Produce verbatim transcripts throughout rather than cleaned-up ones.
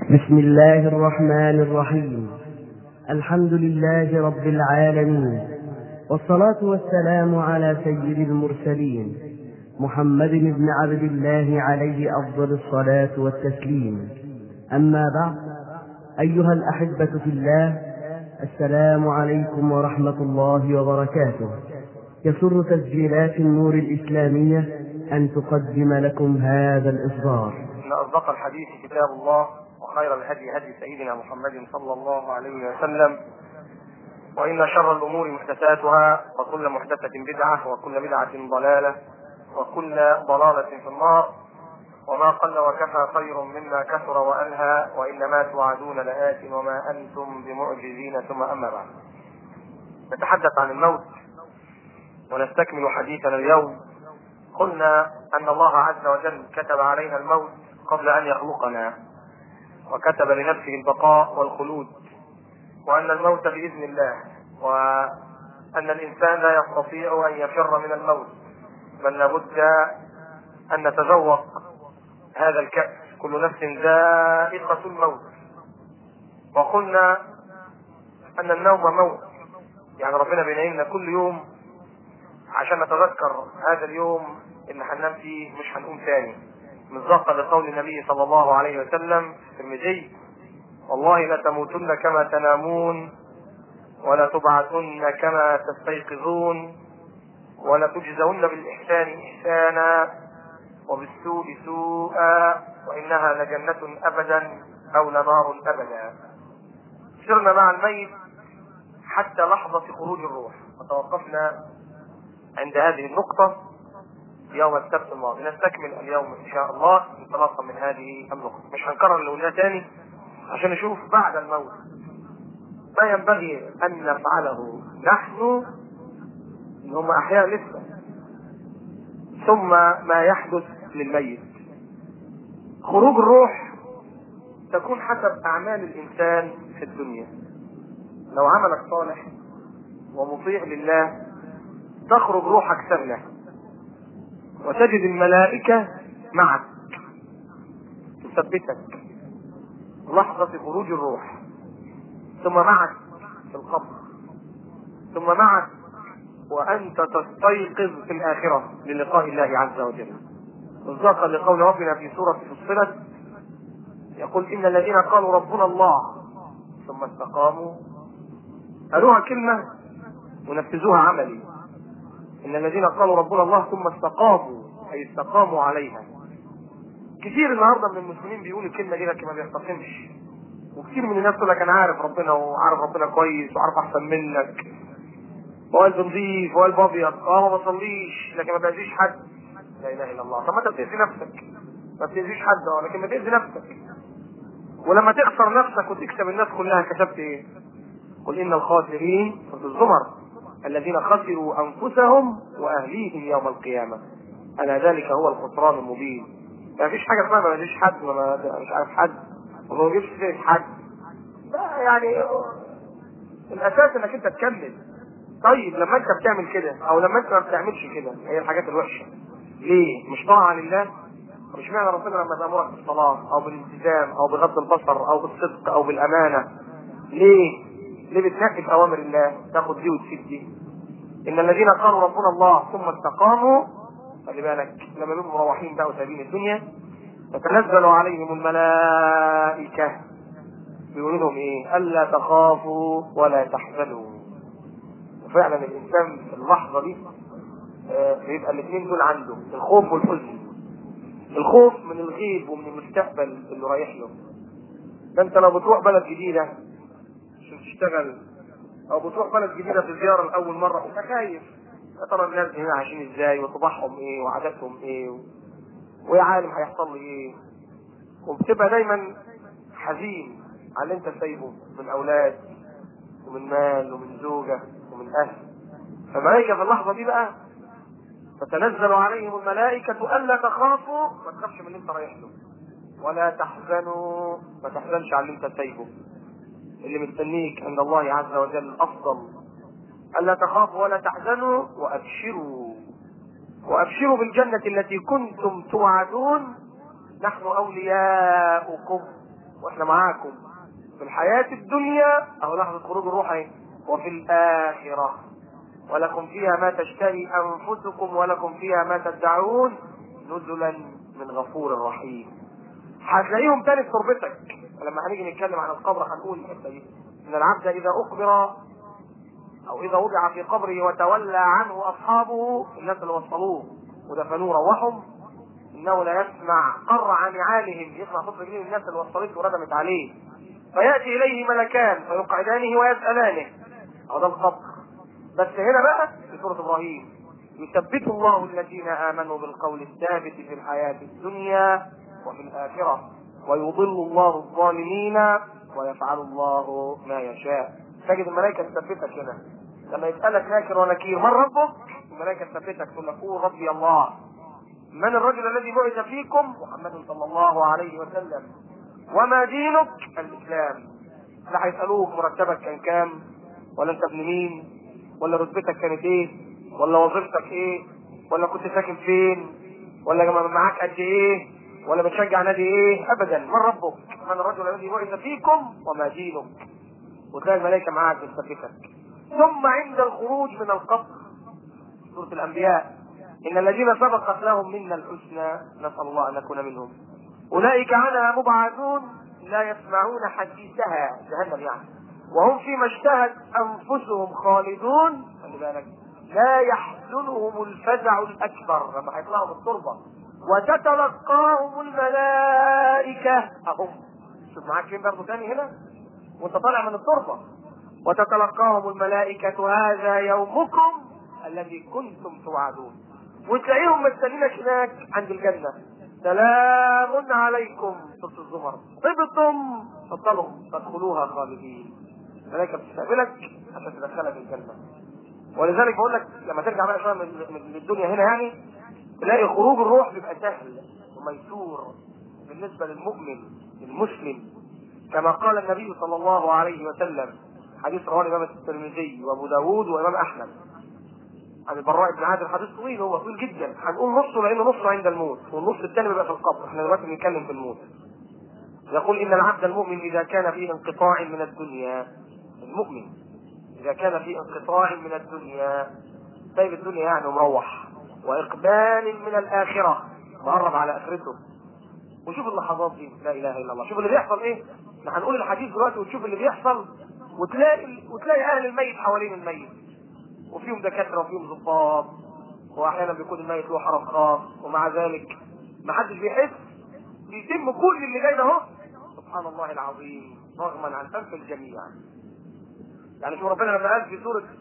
بسم الله الرحمن الرحيم. الحمد لله رب العالمين، والصلاة والسلام على سيد المرسلين محمد بن عبد الله عليه أفضل الصلاة والتسليم. أما بعد، أيها الأحبة في الله، السلام عليكم ورحمة الله وبركاته. يسر تسجيلات النور الإسلامية أن تقدم لكم هذا الإصدار. إن أصدق الحديث كتاب الله، وخير الهدي هدي سيدنا محمد صلى الله عليه وسلم، وإن شر الأمور محدثاتها، وكل محدثة بدعة، وكل بدعة ضلالة، وكل ضلالة في النار. وما قل وكفى خير مما كثر وألهى، وإنما توعدون لآت وما أنتم بمعجزين. ثم أما بعد، نتحدث عن الموت ونستكمل حديثنا اليوم. قلنا أن الله عز وجل كتب علينا الموت قبل أن يخلقنا، وكتب لنفسه البقاء والخلود، وأن الموت بإذن الله، وأن الإنسان لا يستطيع أن يفر من الموت، بل لابد أن نتذوق هذا الكأس. كل نفس ذائقة الموت. وقلنا أن النوم موت، يعني ربنا بينيمنا كل يوم عشان نتذكر هذا اليوم اللي هننام فيه، مش هنقوم تاني، مصداقا لقول النبي صلى الله عليه وسلم في الترمذي: والله لتموتن كما تنامون، ولا تبعثن كما تستيقظون، ولا تجزون بالإحسان إحسانا وبالسوء سوءا، وإنها لجنة أبدا أو لنار أبدا. سرنا مع الميت حتى لحظة خروج الروح، وتوقفنا عند هذه النقطة يوم السبت الماضي. نستكمل اليوم إن شاء الله انطلاقا من هذه النقطة. مش هنكرر اللي قلناه تاني عشان نشوف بعد الموت ما ينبغي أن نفعله نحن اللي هم أحياء لسه، ثم ما يحدث للميت. خروج الروح تكون حسب أعمال الإنسان في الدنيا. لو عملك صالح ومطيع لله تخرج روحك سهلة، وتجد الملائكة معك تثبتك لحظة خروج الروح، ثم معك في القبر، ثم معك وأنت تستيقظ في الآخرة للقاء الله عز وجل، مصداقا لقول ربنا في سورة فصلت يقول: إن الذين قالوا ربنا الله ثم استقاموا، قالوها كلمة ونفذوها عملي. إن الذين قالوا ربنا الله ثم استقاموا، أي استقاموا عليها. كثير النهارده من المسلمين بيقولوا الكلمة دي لكن ما بيستقيمش، وكثير من الناس يقول لك أنا عارف ربنا وعارف ربنا كويس وعارف أحسن منك، وقلب نظيف وقلب أبيض، أه ما بصليش لكن ما بأذيش حد. لا إله إلا الله. طب ما أنت بتأذي نفسك، ما بتأذيش حد أه لكن ما تأذي نفسك. ولما تخسر نفسك وتكسب الناس كلها كسبت إيه؟ قل إن الخاسرين في الزمر الذين خسروا أنفسهم وأهليهم يوم القيامة، ألا ذلك هو الخسران المبين. ما فيش حاجة اسمها ما بأذيش حد وما مش عارف حد وما بجيبش سيرة حد. يعني الأساس إنك أنت تكمل. طيب لما أنت بتعمل كده أو لما أنت ما بتعملش كده، هي الحاجات الوحشة ليه؟ مش طاعة لله؟ مش معنى ربنا لما تأمرك بالصلاة أو بالالتزام أو بغض البصر أو بالصدق أو بالأمانة، ليه؟ ليه بتنفذ أوامر الله؟ تاخد دي وتسيب دي. إن الذين قالوا ربنا الله ثم استقاموا، خلي بالك لما يبقوا مروحين بقى وسايبين الدنيا، تتنزل عليهم الملائكة بيقولوا لهم إيه؟ ألا تخافوا ولا تحزنوا. وفعلا الإنسان في اللحظة دي بيبقى الاثنين دول عنده، الخوف والحزن. الخوف من الغيب ومن المستقبل اللي رايح له. ده انت لو بتروح بلد جديدة عشان تشتغل، او بتروح بلد جديدة في زيارة لأول مرة، انت خايف يا ترى الناس هنا عايشين ازاي وطباعهم ايه وعاداتهم ايه ويا عالم هيحصل لي ايه، وبتبقى دايما حزين على اللي انت سايبه من اولاد ومن مال ومن زوجة ومن اهل. فملائكة في اللحظة دي بقى تتنزل عليهم الملائكة ألا تخافوا، ما تخافش من اللي انت رايح له، ولا تحزنوا، ما تحزنش على اللي انت سايبه، اللي مستنيك عند الله عز وجل أفضل. ألا تخافوا ولا تحزنوا وأبشروا، وأبشروا بالجنة التي كنتم توعدون، نحن أولياؤكم واحنا معاكم في الحياة الدنيا او لحظة خروج الروح اهي، وفي الآخرة ولكم فيها ما تشتهي انفسكم ولكم فيها ما تدعون نزلا من غفور رحيم. هتلاقيهم تاني في تربتك. لما هنيجي نتكلم عن القبر هنقول الحته دي، ان العبد اذا اقبر او اذا وضع في قبره وتولى عنه اصحابه، الناس اللي وصلوه ودفنوه روحهم، انه لا يسمع قرع نعالهم، يسمع صوت رجلين الناس اللي وصلته وردمت عليه، فياتي اليه ملكان فيقعدانه ويسالانه. هذا القبر. بس هنا بقى في سوره ابراهيم، يثبت الله الذين امنوا بالقول الثابت في الحياه الدنيا وفي الاخره ويضل الله الظالمين ويفعل الله ما يشاء. تجد الملائكه تثبتك هنا لما يسالك ناكر ونكير من ربك، الملائكه تثبتك تقول لك قول ربي الله. من الرجل الذي بعث فيكم؟ محمد صلى الله عليه وسلم. وما دينك؟ الاسلام. لا هيسالوك مرتبك كان كام، ولا انت ابن مين، ولا رتبتك كانت ايه، ولا وظيفتك ايه، ولا كنت ساكن فين، ولا معاك قد ايه، ولا بتشجع نادي ايه. ابدا. من ربك؟ من الرجل الذي بعث فيكم وما دينك. وتلاقي الملائكه معاك بتثبتك. ثم عند الخروج من القبر، سوره الانبياء، ان الذين سبقت لهم منا الحسنى نسال الله ان نكون منهم اولئك عنها مبعدون لا يسمعون حديثها، جهنم يعني، وهم فيما اشتهت انفسهم خالدون. خلي بالك، لا يحزنهم الفزع الاكبر لما هيطلعوا من التربه، وتتلقاهم الملائكه. اهم شوف معاك فين برضه تاني هنا وانت طالع من التربه، وتتلقاهم الملائكه هذا يومكم الذي كنتم توعدون. وتلاقيهم مستنينك هناك عند الجنه، سلام عليكم سوره الزمر طبتم فضلهم فادخلوها خالدين. الملائكه بتستقبلك عشان تدخلك الجنه. ولذلك بقول لك لما ترجع بقى شويه من الدنيا هنا يعني تلاقي خروج الروح بيبقى سهل وميسور بالنسبه للمؤمن المسلم، كما قال النبي صلى الله عليه وسلم، حديث رواه الامام الترمذي وابو داود وامام احمد عن البراء بن عازب. حديث طويل، هو طويل جدا، هنقول نصه لانه نصه عند الموت والنص الثاني بيبقى في القبر. احنا دلوقتي بنتكلم في الموت. يقول ان العبد المؤمن اذا كان في انقطاع من الدنيا، المؤمن اذا كان في انقطاع من الدنيا، سايب الدنيا يعني ومروح، واقبال من الاخره، مقرب على اخرته. وشوف اللحظات دي، لا اله الا الله. شوف اللي بيحصل ايه. احنا هنقول الحديث دلوقتي وتشوف اللي بيحصل، وتلاقي وتلاقي اهل الميت حوالين الميت، وفيهم دكاتره وفيهم ضباط، واحيانا بيكون الميت له حرم خاص، ومع ذلك ما حدش بيحس، بيتم كل اللي جاي ده اهو سبحان الله العظيم رغما عن انف الجميع. يعني شوف ربنا لما قال في سوره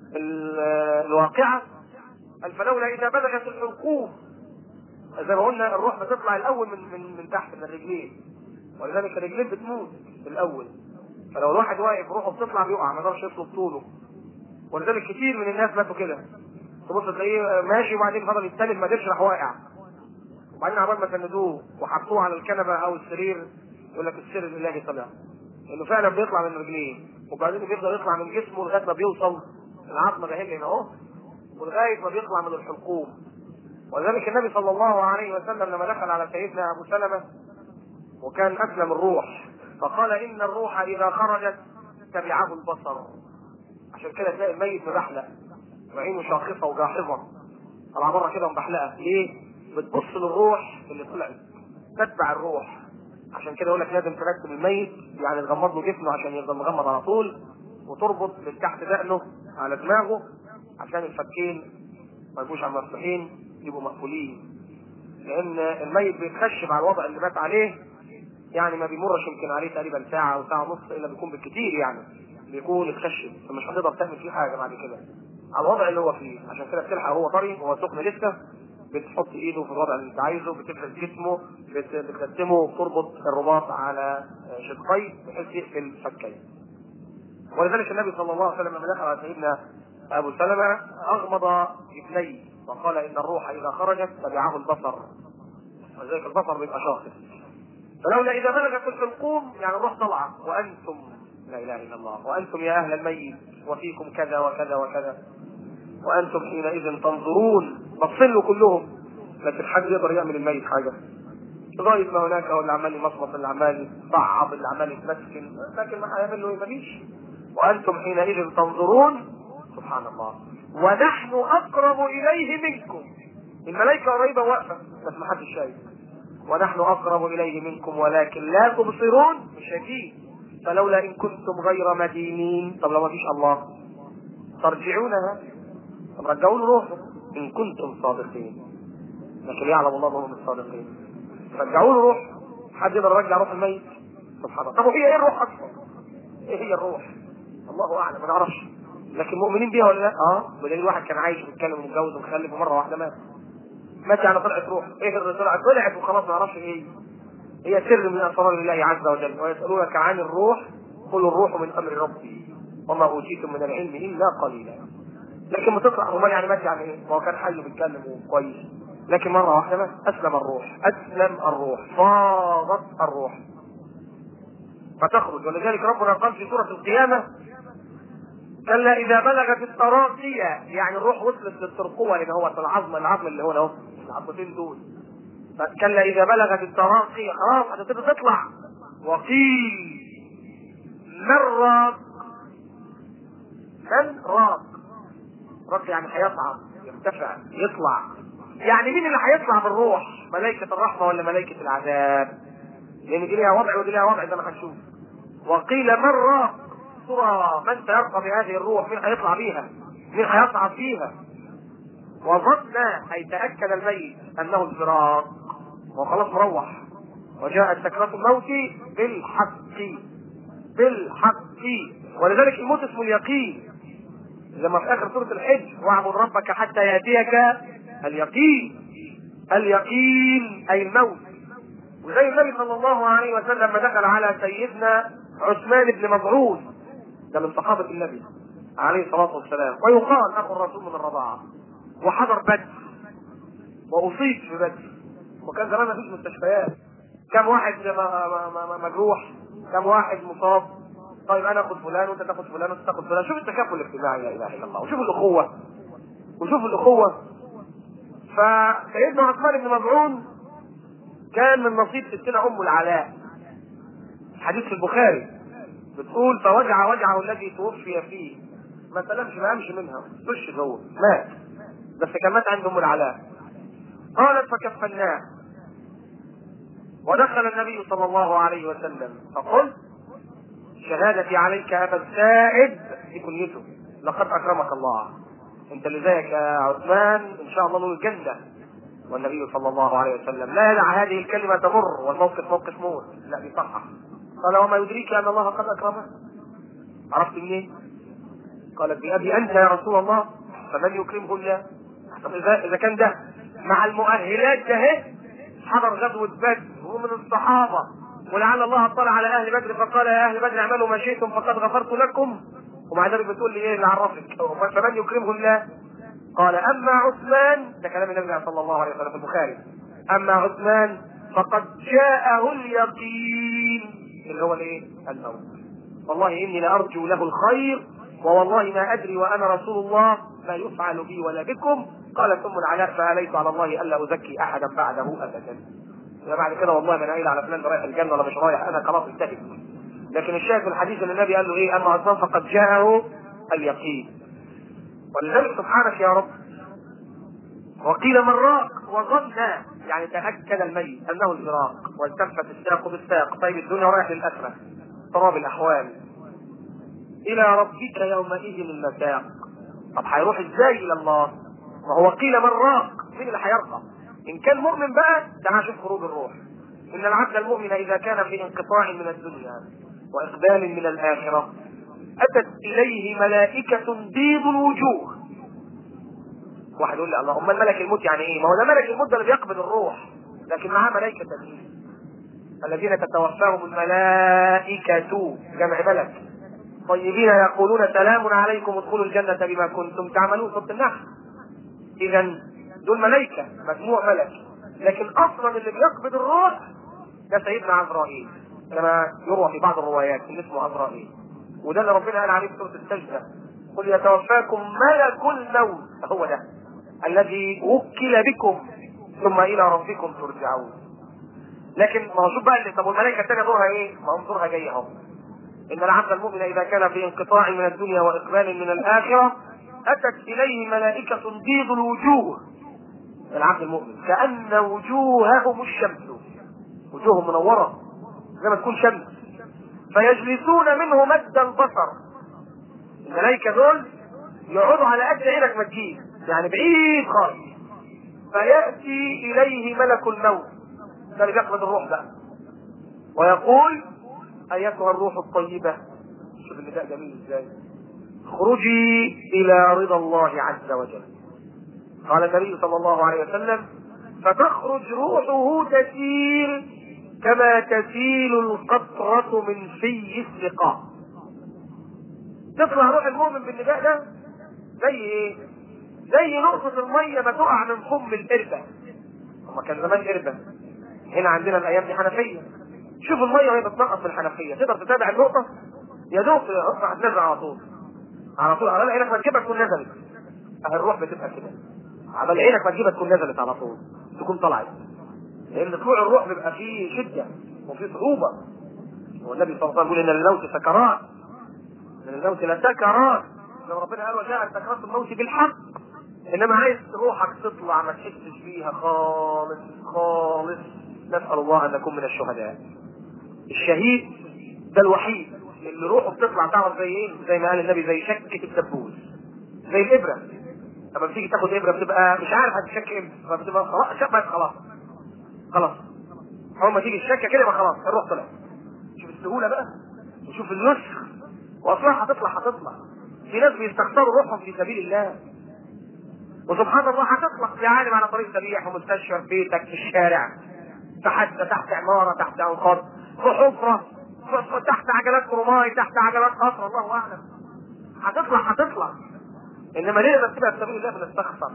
الواقعه، قال فلولا اذا بلغت الحلقوم، زي ما قلنا الروح بتطلع الاول من من من تحت من الرجلين، ولذلك الرجلين بتموت الاول، فلو الواحد واقف روحه بتطلع بيقع ما يقدرش يطلب طوله. ولذلك كتير من الناس ماتوا كده، تبص تلاقيه ماشي وبعدين فضل يتسلم ما قدرش راح واقع، وبعدين عبال ما سندوه وحطوه على الكنبه او السرير يقول لك السر الالهي طلع، انه فعلا بيطلع من رجليه، وبعدين بيفضل يطلع من جسمه لغايه ما بيوصل العظمه ده هنا اهو، ولغايه ما بيطلع من الحلقوم. ولذلك النبي صلى الله عليه وسلم لما دخل على سيدنا ابو سلمه وكان اسلم الروح، فقال ان الروح اذا خرجت تبعه البصر. عشان كده تلاقي الميت مبحلق وعينه شاخصه وجاحظه طلع بره كده ومبحلقه. ليه؟ بتبص للروح اللي طلعت، تتبع الروح. عشان كده يقول لك لازم ترتب الميت، يعني تغمض له جسمه عشان يفضل مغمض على طول، وتربط من تحت دقنه على دماغه عشان الفكين ما يبقوش على مفتوحين، يبقوا مقفولين. لان الميت بيتخشب على الوضع اللي مات عليه، يعني ما بيمرش يمكن عليه تقريبا ساعه او ساعه ونص الا بيكون بالكثير، يعني بيكون اتخشب فمش هتقدر تعمل فيه حاجه بعد كده على الوضع اللي هو فيه. عشان كده بتلحق هو طري وهو سخن لسه، بتحط ايده في الوضع اللي انت عايزه، بتفرد جسمه، بتقدمه وتربط الرباط على شقيه بحيث يقفل فكيه. ولذلك النبي صلى الله عليه وسلم لما دخل على سيدنا ابو سلمه اغمض جبنيه وقال ان الروح اذا خرجت تبعه البصر، ولذلك البصر بيبقى شاخص. فلولا اذا بلغت الحلقوم، يعني الروح طلعه وانتم لا اله الا الله، وانتم يا اهل الميت وفيكم كذا وكذا وكذا، وانتم حينئذ تنظرون، بصلوا كلهم، لكن حد يقدر يعمل الميت حاجه؟ لغايه ما هناك هو اللي عمال يمصمص، اللي عمال يصعب، اللي عمال يتمسكن، لكن ما هيعمل له ايه؟ مفيش. وانتم حينئذ تنظرون. سبحان الله. ونحن اقرب اليه منكم. الملائكه قريبه واقفه بس ما حدش شايف. ونحن اقرب اليه منكم ولكن لا تبصرون، مش شايفين. فلولا ان كنتم غير مدينين، طب لو ما فيش الله ترجعونها، طب رجعوا له روحه ان كنتم صادقين. لكن يعلم الله انهم الصادقين. رجعوا له روح. حد يقدر يرجع روح الميت؟ سبحان الله. طب وهي ايه الروح اصلا؟ ايه هي الروح؟ الله اعلم، ما نعرفش. لكن مؤمنين بيها ولا لا؟ اه. بدليل واحد كان عايش وبيتكلم ومتجوز ومخلف ومره واحده مات. مات يعني طلعت روح. ايه اللي طلعت؟ طلعت وخلاص، ما نعرفش ايه هي. سر من اسرار الله عز وجل. ويسالونك عن الروح قل الروح من امر ربي وما اوتيتم من العلم الا قليلا. لكن بتطلع امال يعني مات يعني ايه؟ ما هو كان حي وبيتكلم وكويس، لكن مره واحده مات. اسلم الروح، اسلم الروح، فاضت الروح فتخرج. ولذلك ربنا قال في سوره القيامه كلا اذا بلغت التراقي، يعني الروح وصلت للترقوه، لان هو العظم العظم اللي هو اهو العظمتين دول. كلا اذا بلغت التراقي، خلاص هتبتدي تطلع. وقيل من راق. من راق؟ راق يعني هيصعد، يرتفع، يطلع. يعني مين اللي هيطلع بالروح؟ ملائكة الرحمة ولا ملائكة العذاب؟ لان دي ليها وضع ودي ليها وضع زي ما هنشوف. وقيل من راق، ترى من سيرقى بهذه الروح؟ مين هيطلع بيها؟ مين هيصعد فيها؟ وظن اي تاكد الميت انه الفراق وخلاص مروح. وجاءت سكرة الموت بالحق، بالحق. ولذلك الموت اسمه اليقين. لما في اخر سورة الحج واعبد ربك حتى ياتيك اليقين. اليقين اي الموت. وزي النبي صلى الله عليه وسلم لما دخل على سيدنا عثمان بن مظعون، ده من صحابة النبي عليه الصلاة والسلام، ويقال اخو الرسول من الرضاعة، وحضر بدر واصيب في بدر، وكان زمان ما فيش مستشفيات. كم واحد مجروح، كم واحد مصاب. طيب انا اخذ فلان وانت تاخذ فلان وانت تاخذ فلان. شوف التكافل الاجتماعي، لا اله الا الله. وشوف الاخوه، وشوف الاخوه. فسيدنا عثمان بن مظعون كان من نصيب ستنا ام العلاء. حديث في البخاري بتقول فوجع وجعه الذي توفي فيه، ما سلمش ما قامش منها، خش جوه مات، بس كان مات عند ام العلاء. قالت فكفناه ودخل النبي صلى الله عليه وسلم فقلت شهادتي عليك ابا السائب، دي كنيته، لقد اكرمك الله، انت اللي زيك يا عثمان ان شاء الله له الجنه. والنبي صلى الله عليه وسلم لا يدع هذه الكلمه تمر والموقف موقف موت، لا بيصحح. قال وما يدريك ان الله قد اكرمه؟ عرفت منين؟ قالت بأبي انت يا رسول الله، فمن يكرمه الله؟ طب اذا اذا كان ده مع المؤهلات ده حضر غزوه بدر ومن الصحابه، ولعل الله اطلع على اهل بدر فقال يا اهل بدر اعملوا ما شئتم فقد غفرت لكم، ومع ذلك بتقول لي ايه اللي عرفك؟ فمن يكرمه الله؟ قال اما عثمان، ده كلام النبي صلى الله عليه وسلم في البخاري، اما عثمان فقد جاءه اليقين، اللي هو الايه؟ الموت. والله اني لارجو له الخير ووالله ما ادري وانا رسول الله ما يفعل بي ولا بكم. قالت ام العلاء فاليت على الله الا ازكي احدا بعده ابدا. بعد كده والله ما انا قايل على فلان رايح الجنه ولا مش رايح، انا خلاص انتهت. لكن الشاهد في الحديث ان النبي قال له ايه؟ اما عثمان فقد جاءه اليقين. ولذلك سبحانك يا رب. وقيل من راق وظن، يعني تاكد الميت انه الفراق والتفت الساق بالساق. طيب الدنيا رايح للاخره، اضطراب الاحوال، الى ربك يومئذ المساق. طب هيروح ازاي الى الله؟ وهو قيل من راق، مين اللي هيرقى؟ ان كان مؤمن بقى تعال شوف خروج الروح. ان العبد المؤمن اذا كان في انقطاع من الدنيا واقبال من الاخره اتت اليه ملائكه بيض الوجوه. واحد يقول لي الله امال ملك الموت يعني ايه؟ ما هو ده ملك الموت ده اللي بيقبض الروح، لكن معاه ملائكه تانيين الذين تتوفاهم الملائكه، جمع ملك، طيبين يقولون سلام عليكم ادخلوا الجنه بما كنتم تعملون. سوره النحل. اذا دول ملائكه، مجموع ملك، لكن اصلا اللي بيقبض الروح ده سيدنا عزرائيل، كما يروى في بعض الروايات ان اسمه عزرائيل. وده اللي ربنا قال عليه في سوره السجده قل يتوفاكم ملك الموت، هو ده الذي وكل بكم ثم الى ربكم ترجعون. لكن ما هو شوف بقى اللي طب والملائكه الثانيه دورها ايه؟ ما هم دورها جاي اهو. ان العبد المؤمن اذا كان في انقطاع من الدنيا واقبال من الاخره اتت اليه ملائكه بيض الوجوه. العبد المؤمن كأن وجوههم الشمس، وجوههم منوره زي ما تكون شمس، فيجلسون منه مد البصر. الملائكه دول يقعدوا على قد عينك ما تجيب، يعني بعيد خالص. فياتي اليه ملك الموت، ده اللي بيقبض الروح بقى، ويقول ايتها الروح الطيبه، شوف النداء جميل ازاي، اخرجي الى رضا الله عز وجل. قال النبي صلى الله عليه وسلم فتخرج روحه تسيل كما تسيل القطرة من في السقاء. تطلع روح المؤمن بالنداء ده زي ايه؟ زي نقطة المية ما تقع من فم القربة. هما كان زمان قربة، هنا عندنا الايام دي حنفية. شوف المية وهي بتنقط من الحنفية، تقدر تتابع النقطة يا دوب تقطع تنزل على طول على طول على عينك ما تجيبها تكون نزلت. اهي الروح بتبقى كده، على عينك ما تجيبها تكون نزلت على طول، تكون طلعت. لان طلوع الروح بيبقى فيه شدة وفيه صعوبة. والنبي صلى الله عليه وسلم يقول ان للموت سكرات، من الموت لسكرات، لو ربنا قال وجاءت سكرات الموت بالحق. انما عايز روحك تطلع ما تحسش بيها خالص خالص. نسأل الله ان نكون من الشهداء. الشهيد ده الوحيد اللي روحه بتطلع تعرف زي ايه؟ زي ما قال النبي زي شكة الدبوس، زي الابرة. لما بتيجي تاخد ابرة بتبقى مش عارف هتشك امتى، فبتبقى خلاص شبت خلاص خلاص اول ما تيجي الشكة كده يبقى خلاص الروح طلعت. شوف السهولة بقى وشوف النسخ، واصلها هتطلع هتطلع. في ناس بيستخسروا روحهم في سبيل الله، وسبحان الله هتطلع يا عالم على طريق سريع، في مستشفى، في بيتك، في الشارع، تحت تحت عمارة، تحت انقاض، في حفرة، تحت عجلات كروماي، تحت عجلات قطر، الله اعلم. هتطلع هتطلع. انما ليه لما تبقى في سبيل الله بنستخسر؟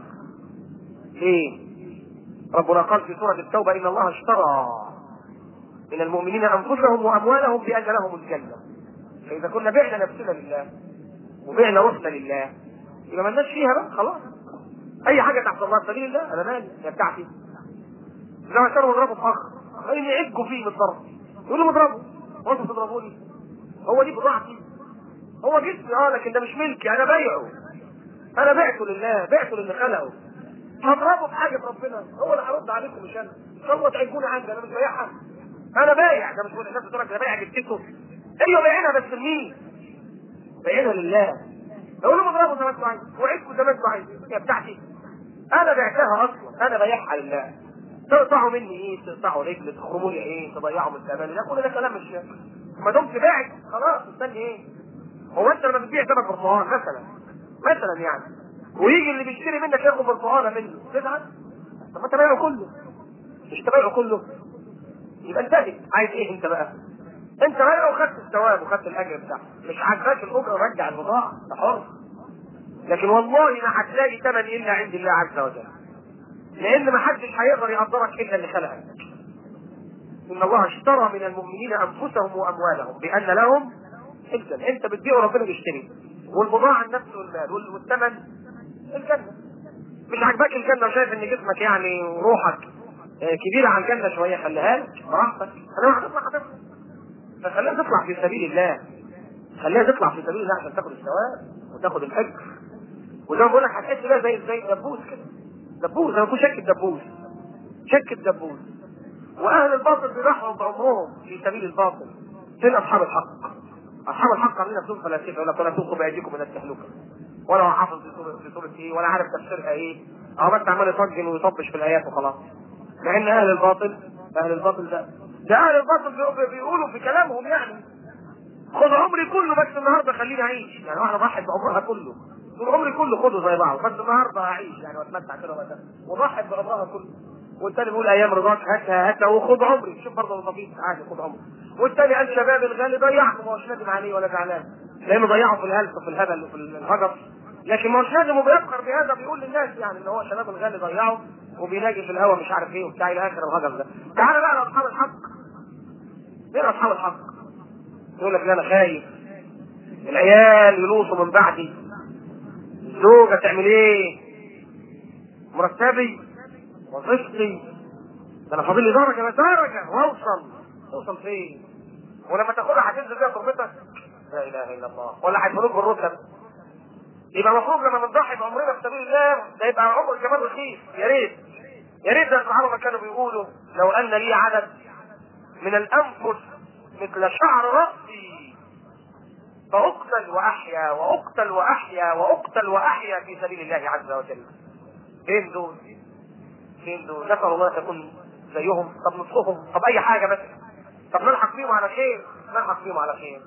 ليه؟ ربنا قال في سورة التوبة ان الله اشترى من المؤمنين انفسهم واموالهم بان لهم الجنة. فاذا كنا بعنا نفسنا لله وبعنا روحنا لله يبقى مالناش فيها بقى خلاص. اي حاجة تحت الله سبيل الله انا مالي يا بتاعتي. زي ما كانوا يضربوا في اخر خليهم يعجوا فيه بالضرب، يقولوا اضربوا وانتوا تضربوني، هو دي بضاعتي، هو جسمي اه لكن ده مش ملكي، انا بايعه، انا بعته لله، بعته للي خلقه. هضربه بحاجة ربنا، هو اللي هرد عليكم مش انا. ان شاء الله تعجبوني عندي، انا مش بايعها، انا بايع. ده مش كل الناس بتقول لك ده بايع جبتته، ايوه بايعها بس لمين؟ بايعها لله. اقول لهم اضربوا زي ما انتوا عايزين وعدكم زي ما انتوا عايزين، هي بتاعتي انا بعتها اصلا، انا بايعها لله. تقطعوا مني ايه؟ تقطعوا رجل، تخرموا لي ايه؟ تضيعوا مستقبلي، ده كل ده كلام مش ما دمت بعت خلاص مستني ايه؟ هو انت لما بتبيع ثمن برتقال مثلا مثلا يعني ويجي اللي بيشتري منك ياخد برتقاله منه تزعل؟ طب ما انت بايعه كله، مش تبايعه كله يبقى انتهت. عايز ايه انت بقى؟ انت بايعه وخدت الثواب وخدت الاجر بتاعه، مش عاجباك الاجره رجع البضاعه، انت حر. لكن والله ما هتلاقي ثمن الا عند الله عز وجل، لان ما حدش هيقدر يقدرك الا اللي خلقك. ان الله اشترى من المؤمنين انفسهم واموالهم بان لهم الجنه. انت بتبيع وربنا بيشتري، والبضاعه النفس والمال والثمن الجنه. مش عاجباك الجنه وشايف ان جسمك يعني وروحك كبيره عن الجنه شويه، خليها لك براحتك، خليها هتطلع هتطلع فخليها تطلع في سبيل الله، خليها تطلع في سبيل الله عشان تاخد الثواب وتاخد الاجر. وزي ما بقول لك هتحس بقى زي زي دبوس كده، دبوس زي ما يكون شك الدبوس، شك الدبوس. واهل الباطل بيضحوا بعمرهم في سبيل الباطل. فين اصحاب الحق؟ اصحاب الحق عاملين نفسهم فلاسفه، يقول لك ولا تلقوا بايديكم من التهلكه، ولا هو حافظ في سوره في سوره ايه، ولا عارف تفسيرها ايه، او بس عمال يطجن ويطبش في الايات وخلاص. مع ان اهل الباطل اهل الباطل ده ده اهل الباطل بيقولوا في كلامهم يعني خذ عمري كله بس النهارده خليني اعيش. يعني واحده ضحت بعمرها كله، طول عمري كله خده زي بعض بس النهارده هعيش يعني واتمتع كده وبس، وضحت بعمرها كله. والتاني بيقول ايام رضاك هاتها هاتها وخد عمري، شوف برضه النبي عادي خد عمري. والتاني قال شباب الغالي ضيعته، ما هوش ندم عليه ولا زعلان لانه ضيعه في الهلس وفي الهبل وفي الهجر، لكن ما هوش ندم وبيفخر بهذا، بيقول للناس يعني ان هو شباب الغالي ضيعه وبيلاقي في الهوا مش عارف ايه وبتاع الى اخر الهجر ده. تعالى بقى لاصحاب الحق. مين اصحاب الحق؟ يقول لك لا انا خايف العيال يلوصوا من بعدي، الزوجه تعمل ايه، مرتبي وظيفتي ده انا فاضل لي درجه بس درجه واوصل. توصل فين؟ ولما تاخدها هتنزل بيها تربتك؟ لا اله الا الله. ولا هيدخلوك بالرتب؟ يبقى المفروض لما بنضحي بعمرنا في سبيل الله ده يبقى عمر كمان رخيص. يا ريت يا ريت ده الصحابه ما كانوا بيقولوا لو ان لي عدد من الانفس مثل شعر راسي فاقتل واحيا واقتل واحيا واقتل واحيا في سبيل الله عز وجل. فين دول؟ فين دول؟ نسال الله ان يكون زيهم. طب نصفهم، طب اي حاجه بس، طب نلحق بيهم على خير، نلحق بيهم على خير.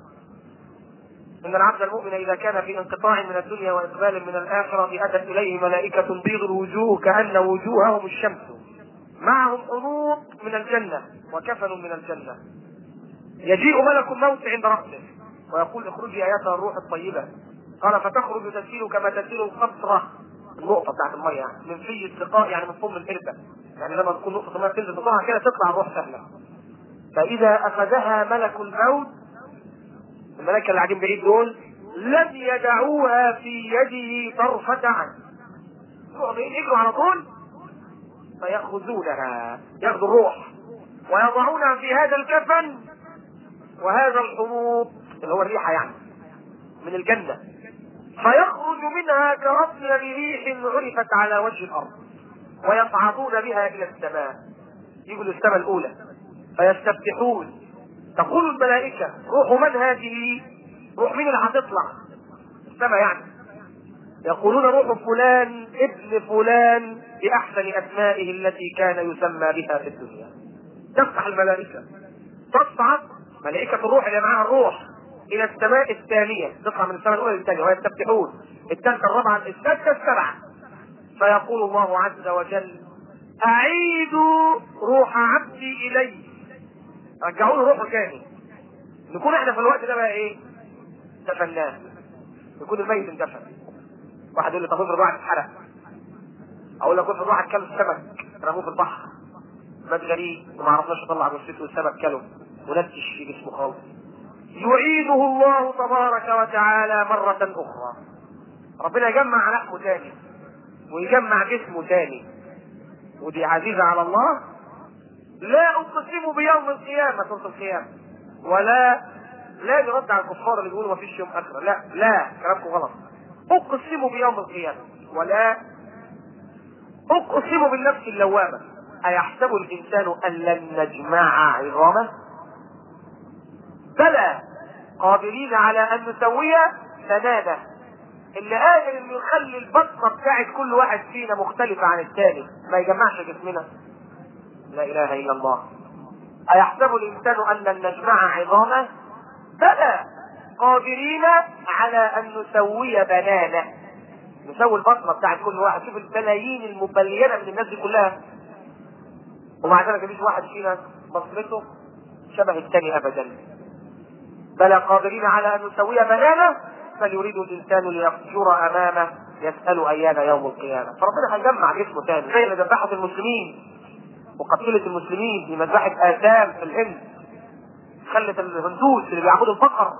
إن العبد المؤمن إذا كان في انقطاع من الدنيا وإقبال من الآخرة أتت إليه ملائكة بيض الوجوه كأن وجوههم الشمس معهم حنوط من الجنة وكفن من الجنة. يجيء ملك الموت عند رأسه ويقول اخرجي أيتها الروح الطيبة. قال فتخرج تسيل كما تسيل القطرة، النقطة بتاعت المية يعني، من في السقاء يعني من فم القربة، يعني لما تكون نقطة المية تنزل تطلع كده تطلع الروح سهلة. فإذا أخذها ملك الموت، الملائكة اللي قاعدين بعيد دول لم يدعوها في يده طرفة عين، يجروا على طول فيأخذونها، ياخذوا الروح ويضعونها في هذا الكفن وهذا الحنوط اللي هو الريحة يعني من الجنة، فيخرج منها كأطيب ريح عرفت على وجه الأرض، ويصعدون بها إلى السماء. يجوا للسماء الأولى فيستفتحون، تقول الملائكة روح من هذه؟ روح مين اللي هتطلع السماء يعني؟ يقولون روح فلان ابن فلان بأحسن أسمائه التي كان يسمى بها في الدنيا. تفتح الملائكة تصعد ملائكة الروح اللي معاها الروح إلى السماء الثانية، تطلع من السماء الأولى للثانية ويستفتحون، الثالثة الرابعة السادسة السبعة، فيقول الله عز وجل أعيدوا روح عبدي إلي، رجعوا له روحه تاني. نكون احنا في الوقت ده بقى ايه؟ دفناه، يكون الميت اندفن. واحد يقول لي طب افرض واحد اتحرق، اقول لك افرض واحد كل السمك رموه في البحر مات غريب وما عرفناش نطلع جثته والسمك كله ونتش في جسمه خالص، يعيده الله تبارك وتعالى مرة اخرى. ربنا يجمع لحمه تاني ويجمع جسمه تاني، ودي عزيزة على الله. لا اقسم بيوم القيامة، سورة القيامة، ولا لا يرد على الكفار اللي بيقولوا ما فيش يوم اخره، لا لا كلامكم غلط. اقسم بيوم القيامة، ولا اقسم بالنفس اللوامة. ايحسب الانسان ان لن نجمع عظامه؟ بلى قادرين على ان نسوي بنانه. اللي قادر انه يخلي البطنه بتاعت كل واحد فينا مختلفه عن الثاني ما يجمعش جسمنا؟ لا اله الا الله. ايحسب الانسان ان لن نجمع عظامه؟ بلى قادرين على ان نسوي بنانه، نسوي البطنه بتاعت كل واحد. شوف البلايين المبلينه من الناس دي كلها، ومع ذلك مفيش واحد فينا بصمته شبه الثاني ابدا. بلى قادرين على ان نسوي بنانه، بل يريد الانسان ليفجر امامه يسال ايان يوم القيامه. فربنا هيجمع جسمه تاني زي اللي ذبحت المسلمين وقتلت المسلمين في مذبحه آثام في الهند، خلت الهندوس اللي بيعبدوا البقر،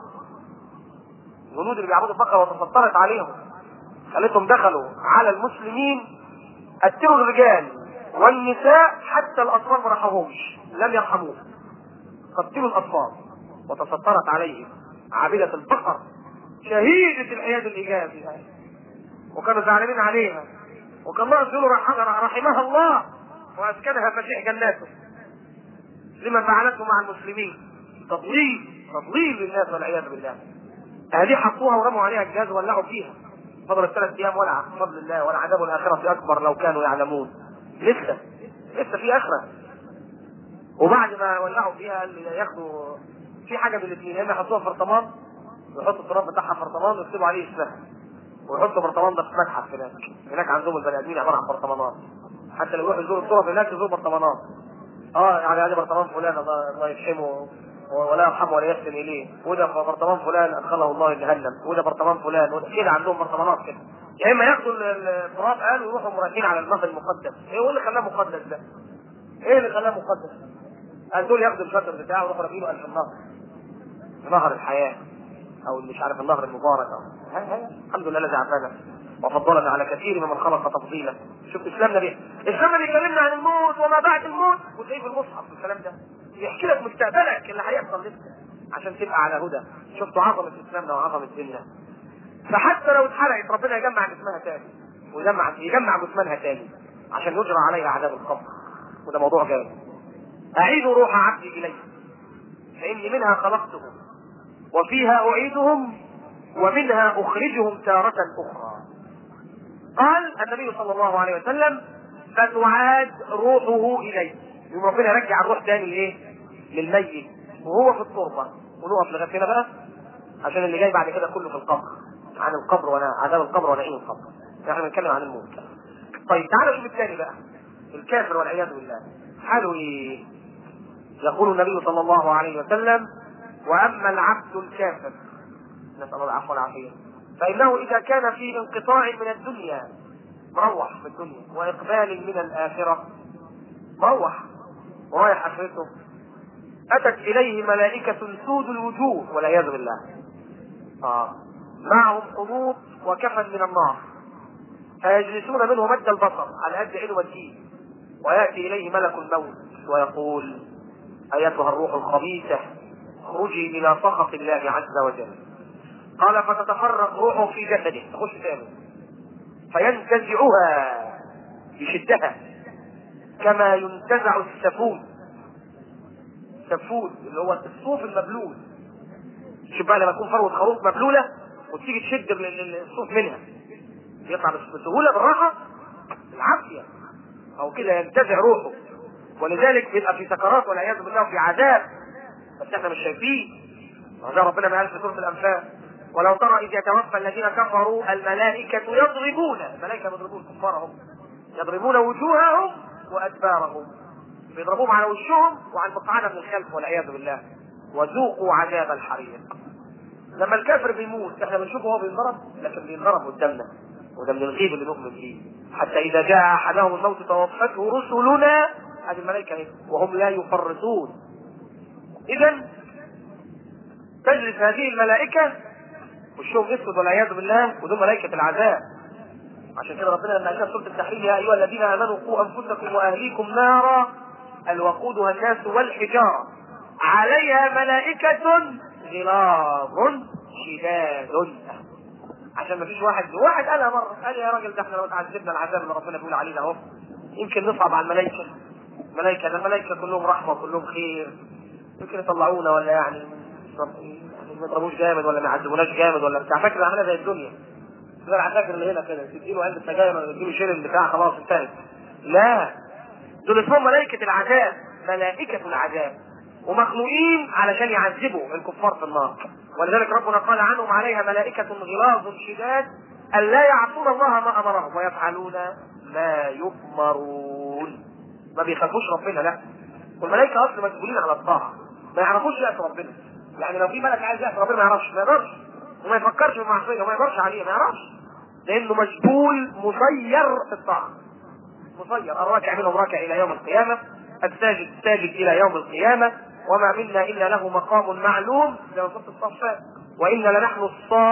الهنود اللي بيعبدوا البقر وتسطرت عليهم، خلتهم دخلوا على المسلمين قتلوا الرجال والنساء حتى الاطفال ما رحمهمش، لم يرحموهم، قتلوا الاطفال وتسطرت عليهم عابدة البقر شهيدة الحياة الإيجابي، وكانوا زعلانين عليها، وكان الله يقول رحمها الله وأسكنها المسيح جناته لما فعلته مع المسلمين. تضليل تضليل للناس والعياذ بالله. هذه حطوها ورموا عليها الجاز وولعوا فيها، فضل الثلاث أيام ولع بفضل الله، والعذاب الآخرة أكبر لو كانوا يعلمون. لسه لسه في آخرة. وبعد ما ولعوا فيها ياخدوا في حاجة من الاثنين، يا اما يحطوها في برطمان ويحطوا التراب بتاعها في برطمان ويكتبوا عليه اسمها، ويحطوا برطمان ده في متحف هناك، هناك عندهم البني ادمين عباره عن برطمانات، حتى لو يروحوا يزوروا التراب هناك يزوروا برطمانات. اه يعني هذا برطمان فلان الله يرحمه ولا يرحمه ولا يحسن اليه، وده برطمان فلان ادخله الله جهنم، وده برطمان فلان، وده كده عندهم برطمانات كده. يا اما ياخدوا التراب قال ويروحوا رايحين على النهر المقدس. ايه اللي خلاه مقدس ده؟ ايه اللي خلاه مقدس؟ قال دول ياخدوا الشجر بتاعه ويروحوا رايحين في النهر، نهر الحياه او مش عارف النهر المبارك او هاي هاي الحمد لله الذي عافانا. وفضلنا على كثير ممن خلق تفضيلا. شوف اسلامنا بيه، اسلامنا بيكلمنا عن الموت وما بعد الموت، وتلاقيه في المصحف الكلام ده يحكي لك مستقبلك اللي هيحصل لسه عشان تبقى على هدى. شفتوا عظمه اسلامنا وعظمه ديننا. فحتى لو اتحرقت ربنا يجمع جسمها تاني ويجمع يجمع جثمانها تاني عشان يجرى عليها عذاب القبر، وده موضوع جاي. اعيدوا روح عبدي الي فاني منها خلقتهم وفيها اعيدهم ومنها اخرجهم تارة اخرى. قال النبي صلى الله عليه وسلم فتعاد روحه اليه، يوم ربنا يرجع الروح تاني لايه؟ للميت وهو في التربه. ونقف لغايه هنا بقى عشان اللي جاي بعد كده كله في القبر، عن القبر وعذاب القبر ونعيم القبر. احنا بنتكلم عن الموت. طيب تعالوا نشوف الثاني بقى، الكافر والعياذ بالله حاله ايه؟ يقول النبي صلى الله عليه وسلم واما العبد الكافر، نسال الله العفو والعافيه، فانه اذا كان في انقطاع من الدنيا، مروح في الدنيا، واقبال من الاخره، مروح ورايح اخرته، اتت اليه ملائكه سود الوجوه والعياذ بالله، آه. معهم حنوط وكفن من النار، فيجلسون منه مد البصر على قد علو الدين، وياتي اليه ملك الموت ويقول ايتها الروح الخبيثه اخرجي الى سخط الله عز وجل. قال فتتفرق روحه في جسده، تخش تاني فينتزعها يشدها كما ينتزع السفود، السفود اللي هو الصوف المبلول. شوف بقى لما تكون فروه خروف مبلوله وتيجي تشد الصوف منها يطلع بسهوله بالراحه العافيه، او كده ينتزع روحه. ولذلك بيبقى في سكرات والعياذ بالله في عذاب بس احنا مش شايفين. وهذا ربنا ما قال في سوره الانفال ولو ترى اذ يتوفى الذين كفروا الملائكه يضربون، الملائكه يضربون كفارهم، يضربون وجوههم وادبارهم، بيضربوهم على وشهم وعلى المقعده من الخلف والعياذ بالله، وذوقوا عذاب الحريق. لما الكافر بيموت احنا بنشوفه هو بينضرب، لكن بينضرب قدامنا، وده من الغيب اللي نؤمن فيه. حتى اذا جاء احدهم الموت توفته رسلنا، هذه الملائكه وهم لا يفرطون. اذا تجلس هذه الملائكه وشهم اسود والعياذ بالله، ودول ملائكه العذاب. عشان كده ربنا لما قال سوره التحريم يا ايها الذين امنوا قوا انفسكم واهليكم نارا الوقودها الناس والحجاره عليها ملائكه غلاظ شداد. عشان ما فيش واحد واحد قالها مره، قال يا راجل ده احنا لو اتعذبنا العذاب اللي ربنا بيقول علينا اهو يمكن نصعب على الملائكه. الملائكه ده الملائكه كلهم رحمه وكلهم خير، يمكن يطلعونا ولا يعني ما يضربوش جامد ولا ما يعذبوناش جامد ولا بتاع. فاكر عملنا زي الدنيا زي العساكر اللي هنا كده تديله علبه سجاير ولا تديله شيرين بتاع خلاص انتهت. لا، دول اسمهم ملائكه العذاب، ملائكه العذاب، ومخلوقين علشان يعذبوا الكفار في النار. ولذلك ربنا قال عنهم عليها ملائكة غلاظ شداد ألا يعصون الله ما أمرهم ويفعلون ما يؤمرون. ما بيخافوش ربنا، لا، والملائكة أصلا مسؤولين على الطاعة، ما يعرفوش يأس ربنا. يعني لو في ملك عايز يأس ربنا ما يعرفش، ما يقدرش، وما يفكرش في المعصية وما يقدرش عليه، ما يعرفش، لأنه مجبول مسير في الطاعة، مسير. الراكع منهم راكع إلى يوم القيامة، الساجد ساجد إلى يوم القيامة، وما منا إلا له مقام معلوم زي ما صوت الصفات، وإنا لنحن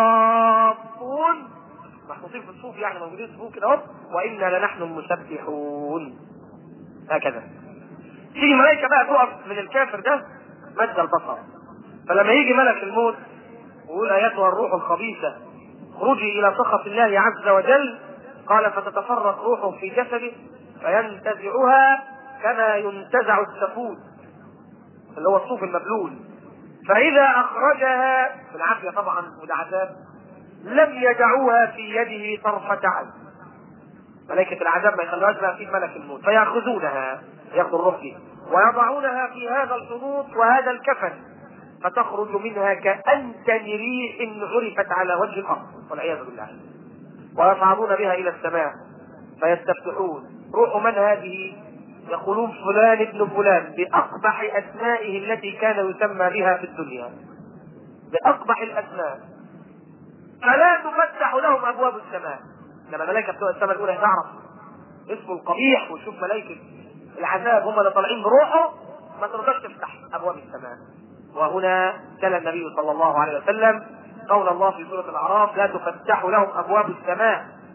الصافون، محطوطين في الصوف يعني موجودين في الصوف كده اهو، وإنا لنحن المسبحون. هكذا تيجي ملائكة بقى تقف من الكافر ده مد البصر. فلما يجي ملك الموت ويقول ايتها الروح الخبيثة خرجي إلى سخط الله عز وجل، قال فتتفرق روحه في جسده فينتزعها كما ينتزع السفود اللي هو الصوف المبلول، فإذا أخرجها بالعافية طبعا وده عذاب لم يدعوها في يده طرفة عين. ملائكة العذاب ما يخلوهاش بقى في ملك الموت، فيأخذونها يأخذوا الروح دي ويضعونها في هذا الحنوط وهذا الكفن، فتخرج منها كأنتن ريح عرفت على وجه الأرض والعياذ بالله، ويصعدون بها إلى السماء فيستفتحون. روح من هذه؟ يقولون فلان ابن فلان بأقبح أسمائه التي كان يسمى بها في الدنيا، بأقبح الأسماء، فلا تفتح لهم أبواب السماء. لما ملائكة بتوع السماء الأولى تعرف اسمه القبيح وتشوف ملائكة العذاب هم اللي طالعين بروحه ما ترضاش تفتح أبواب السماء. وهنا تلا النبي صلى الله عليه وسلم قول الله في سورة الأعراف لا تفتح لهم أبواب السماء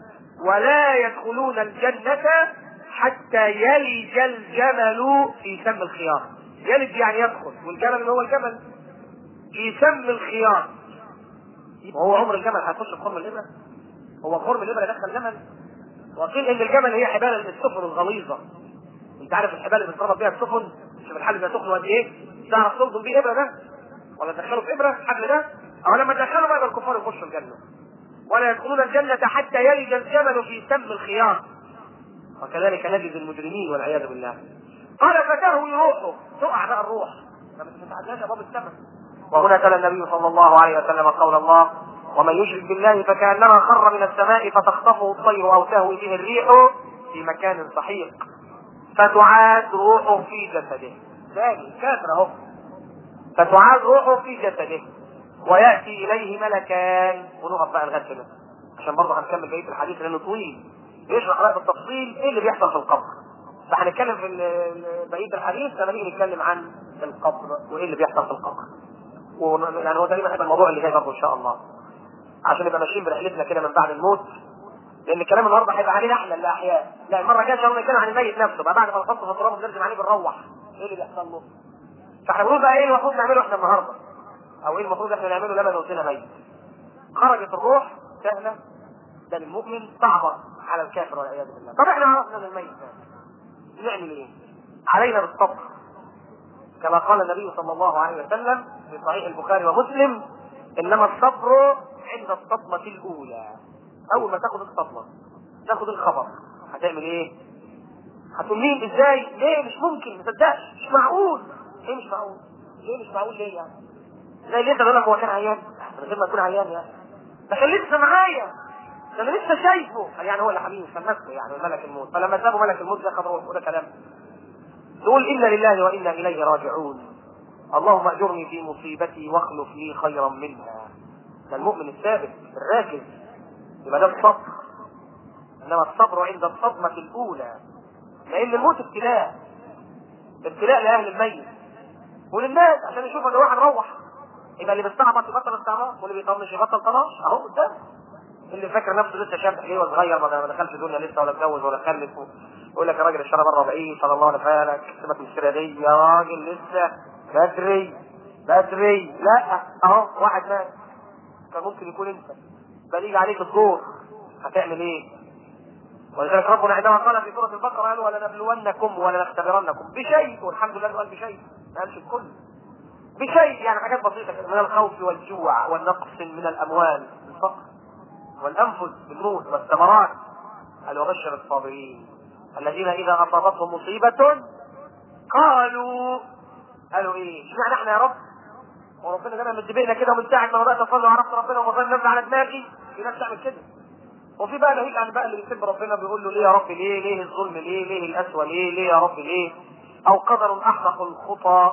ولا يدخلون الجنة حتى يلج الجمل في سم الخياط. يلج يعني يدخل، والجمل اللي هو الجمل في سم الخياط. وهو عمر الجمل هيخش في خرم الإبرة؟ هو خرم الإبرة يدخل جمل؟ وقيل ان الجمل هي حبال السفن الغليظة. انت عارف الحبال اللي بتربط بيها السفن؟ شوف الحبل ده سخن قد ايه؟ تعرف تلضم بيه ابره ده؟ ولا تدخله في ابره الحبل ده؟ او لما تدخله بقى الكفار يخشوا الجنة. ولا يدخلون الجنة حتى يلج الجمل في سم الخياط. وكذلك نجد المجرمين والعياذ بالله. قال فتهوي روحه، تقع بقى الروح لما تتعداش ابواب السماء. وهنا تلا النبي صلى الله عليه وسلم قول الله: ومن يشرك بالله فكأنما خر من السماء فتخطفه الطير او تهوي به الريح في مكان سحيق فتعاد روحه في جسده. ثاني كافر اهو. فتعاد روحه في جسده وياتي اليه ملكان. ونقف بقى لغايه كده عشان برضه هنكمل بقيه الحديث لانه طويل يشرح بقى بالتفصيل ايه اللي بيحصل في القبر. فهنتكلم في بقيه الحديث لما نيجي نتكلم عن القبر وايه اللي بيحصل في القبر. يعني هو تقريبا هيبقى الموضوع اللي جاي برضه ان شاء الله عشان نبقى ماشيين برحلتنا كده من بعد الموت. لان الكلام النهارده هيبقى علينا احنا الاحياء. لا المره الجايه ان شاء الله نتكلم عن الميت نفسه بقى بعد ما نحطه في التراب ونرجم عليه بنروح ايه اللي بيحصل له. فاحنا بنقول بقى ايه المفروض نعمله احنا النهارده او ايه المفروض احنا نعمله لما نوصلنا ميت. خرجت الروح سهله ده للمؤمن، صعبه على الكافر والعياذ بالله. طب احنا عرفنا ان الميت نعمل ايه؟ علينا بالصبر كما قال النبي صلى الله عليه وسلم في صحيح البخاري ومسلم: انما الصبر عند الصدمه الاولى. اول ما تاخد الصدمه تاخد الخبر هتعمل ايه؟ هتقول مين ازاي؟ ليه؟ مش ممكن، ما تصدقش، مش معقول. ليه مش معقول؟ ليه مش معقول ليه يعني؟ زي اللي انت بقول لك هو كان عيان من غير ما يكون عيان يعني. ده كان لسه معايا، ده انا لسه شايفه يعني هو اللي حبيبي كان نفسه يعني ملك الموت. فلما سابوا ملك الموت ياخذ روحه وده كلام. تقول انا لله وانا اليه راجعون. اللهم اجرني في مصيبتي واخلف لي خيرا منها. ده المؤمن الثابت الراكز. يبقى ده الصبر. انما الصبر عند الصدمه الاولى. لان الموت ابتلاء، ابتلاء لاهل الميت وللناس عشان يشوفوا ان واحد روح. يبقى اللي بيستعبط يبطل استعباط واللي بيطنش يبطل طناش اهو قدام. اللي فاكر نفسه لسه شاب حلو وصغير ما دخلش دنيا لسه ولا اتجوز ولا خلف يقول لك يا راجل الشرع بره بعيد صلى الله عليه وسلم سيبك من السيره دي يا راجل لسه بدري بدري. لا اهو واحد مات كان ممكن يكون انت بل يجي عليك الدور هتعمل ايه؟ ولذلك ربنا عندما قال في سوره البقره قال ولنبلونكم ولنختبرنكم بشيء. والحمد لله قال بشيء ما قالش الكل. بشيء يعني حاجات بسيطه من الخوف والجوع والنقص من الاموال الفقر والانفس بالموت والثمرات. قال وبشر الصابرين الذين اذا اصابتهم مصيبه قالوا قالوا ايه؟ اشمعنى احنا يا رب؟ وربنا دايما مدبقنا كده ومن ساعه ما بدات اصلي وعرفت ربنا ومصلي نزل على دماغي في ناس تعمل كده. وفي بقى نهيك عن بقى اللي بيسب ربنا بيقول له ليه يا رب ليه؟ ليه الظلم ليه؟ ليه الاسوء ليه؟ ليه يا رب ليه؟ او قدر احرق الخطى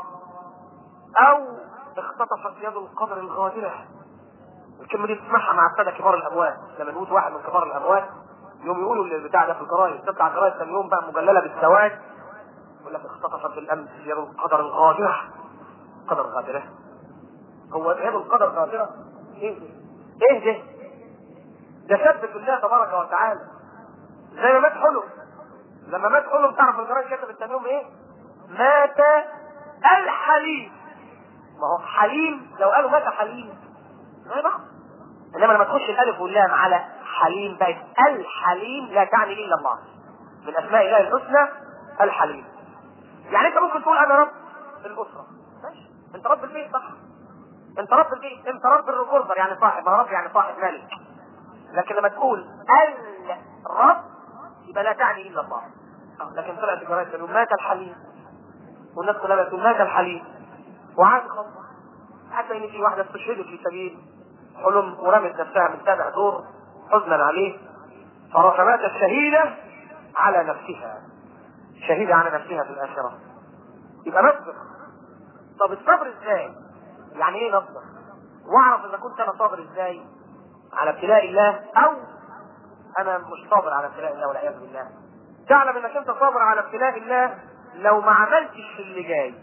او اختطفت يد القدر الغادره. الكلمه دي تسمعها مع الساده كبار الاموات لما يموت واحد من كبار الاموات يوم يقولوا البتاع ده في الجرايد تطلع الجرايد ثاني يوم بقى مجلله بالسواد يقول لك اختطفت بالامس يد القدر الغادره. قدر غادره هو يد القدر غادره؟ ايه ده؟ ايه ده؟ ده سب الله تبارك وتعالى. زي ما مات حلم لما مات حلم تعرف الجرايد كتب الثاني يوم ايه؟ مات الحليم. ما هو حليم لو قالوا مات حليم ما يبقى. انما لما تخش الالف واللام على حليم بقت الحليم لا تعني الا الله. من اسماء الله الحسنى الحليم. يعني انت ممكن تقول انا رب الاسره ماشي، انت رب البيت صح، انت رب البيت، انت رب الريكوردر يعني صاحب، ما رب يعني صاحب مالك. لكن لما تقول الرب يبقى لا تعني الا الله. لكن طلعت الجرايد تقول مات الحليم والناس كلها بتقول مات الحليم وعاد خلاص. حتى ان في واحده استشهدت في سبيل حلم ورمت نفسها من سابع دور حزنا عليه فرسمات الشهيده على نفسها، شهيده على نفسها في الاخره. يبقى نصبر. طب الصبر ازاي؟ يعني ايه نصبر؟ واعرف اذا كنت انا صابر ازاي على ابتلاء الله او انا مش صابر على ابتلاء الله والعياذ بالله. تعلم انك انت صابر على ابتلاء الله لو ما عملتش في اللي جاي.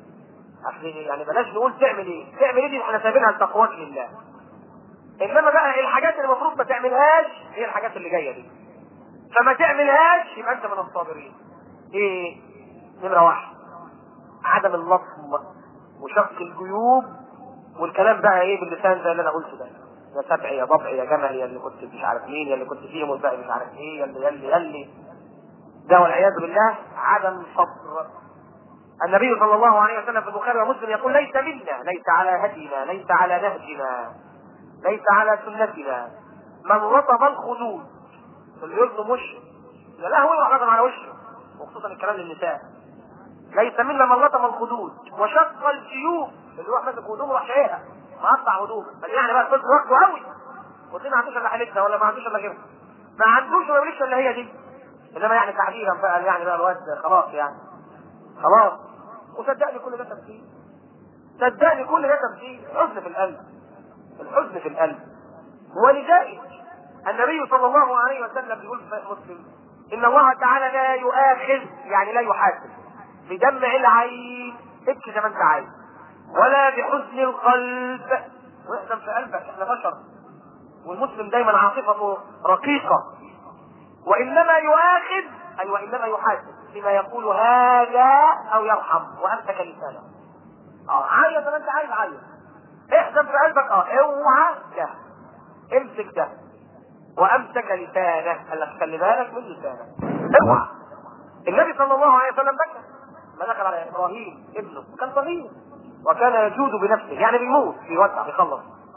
يعني بلاش نقول تعمل ايه، تعمل ايه دي احنا سايبينها لتقواك لله. انما بقى الحاجات اللي المفروض ما تعملهاش هي الحاجات اللي جايه دي. فما تعملهاش يبقى انت من الصابرين. ايه؟ نمرة واحد عدم اللطم وشق الجيوب والكلام بقى ايه باللسان زي اللي انا قلته ده، يا سبع يا ضبع يا جمل يا اللي كنت مش عارف مين يا اللي كنت فيهم والباقي مش عارف ايه يا اللي يا اللي يا اللي ده والعياذ بالله عدم صبر. النبي صلى الله عليه وسلم في البخاري ومسلم يقول ليس منا، ليس على هدينا، ليس على نهجنا، ليس على سنتنا من رطب الخدود، اللي يلطم وشه يا لهوي وحرقا على وشه، وخصوصا الكلام للنساء. ليس منا من رطب الخدود وشق الجيوب، اللي يروح ماسك هدومه راح شايلها مقطع هدومه، يعني بقى الطفل واخده قوي وتلاقيه ما عندوش الا حالتها ولا ما عندوش الا غيرها، ما عندوش ولا يملكش الا هي دي، انما يعني تعبيرا بقى يعني بقى الواد خلاص يعني خلاص. وصدقني كل ده تمثيل، صدقني كل ده تمثيل، حزن في القلب، الحزن في القلب. ولذلك النبي صلى الله عليه وسلم بيقول في مسلم ان الله تعالى لا يؤاخذ يعني لا يحاسب بدمع العين، ابكي زي ما انت عايز، ولا بحزن القلب واحزن في قلبك، احنا بشر والمسلم دايما عاطفته رقيقه، وانما يؤاخذ اي وانما يحاسب بما يقول هذا او يرحم وامسك لسانه. اه عيط ما انت عايز عيط، احزن في قلبك اه اوعى ده، امسك ده وامسك لسانه، قال لك خلي بالك من لسانك اوعى. النبي صلى الله عليه وسلم بكى ما دخل على ابراهيم ابنه وكان صغير وكان يجود بنفسه يعني بيموت بيودع بيخلص،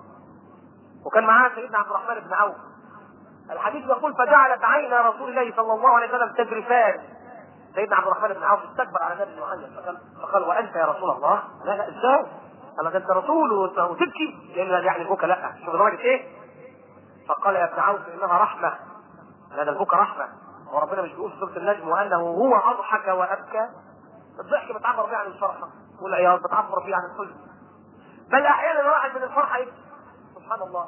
وكان معاه سيدنا عبد الرحمن بن عوف. الحديث يقول فجعلت عينا رسول الله صلى الله عليه وسلم تجرفان. سيدنا عبد الرحمن بن عوف استكبر على النبي محمد فقال, فقال وانت يا رسول الله؟ لا لا ازاي؟ قال ده انت رسول وتبكي؟ لان يعني البكاء لا شوف درجه ايه؟ فقال يا ابن عوف انها رحمه، هذا البكاء رحمه، وربنا مش بيقول في سوره النجم وانه هو اضحك وابكى؟ الضحك بتعبر فيه عن الفرحه والعياط بتعبر فيه عن الحزن، بل احيانا الواحد من الفرحه يبكي سبحان الله،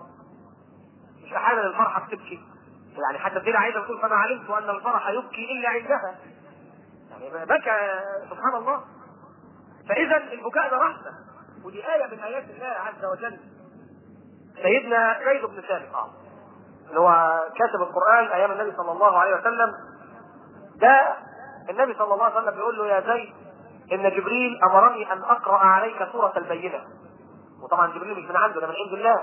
مش احيانا الفرحه بتبكي يعني حتى الدين عايزه تقول فانا علمت ان الفرح يبكي الا عندها، يعني بكى سبحان الله. فاذا البكاء ده رحمه ودي ايه من ايات الله عز وجل. سيدنا زيد بن ثابت اه اللي هو كاتب القران ايام النبي صلى الله عليه وسلم، ده النبي صلى الله عليه وسلم بيقول له يا زيد ان جبريل امرني ان اقرا عليك سوره البينه، وطبعا جبريل مش من عنده ده من عند الله.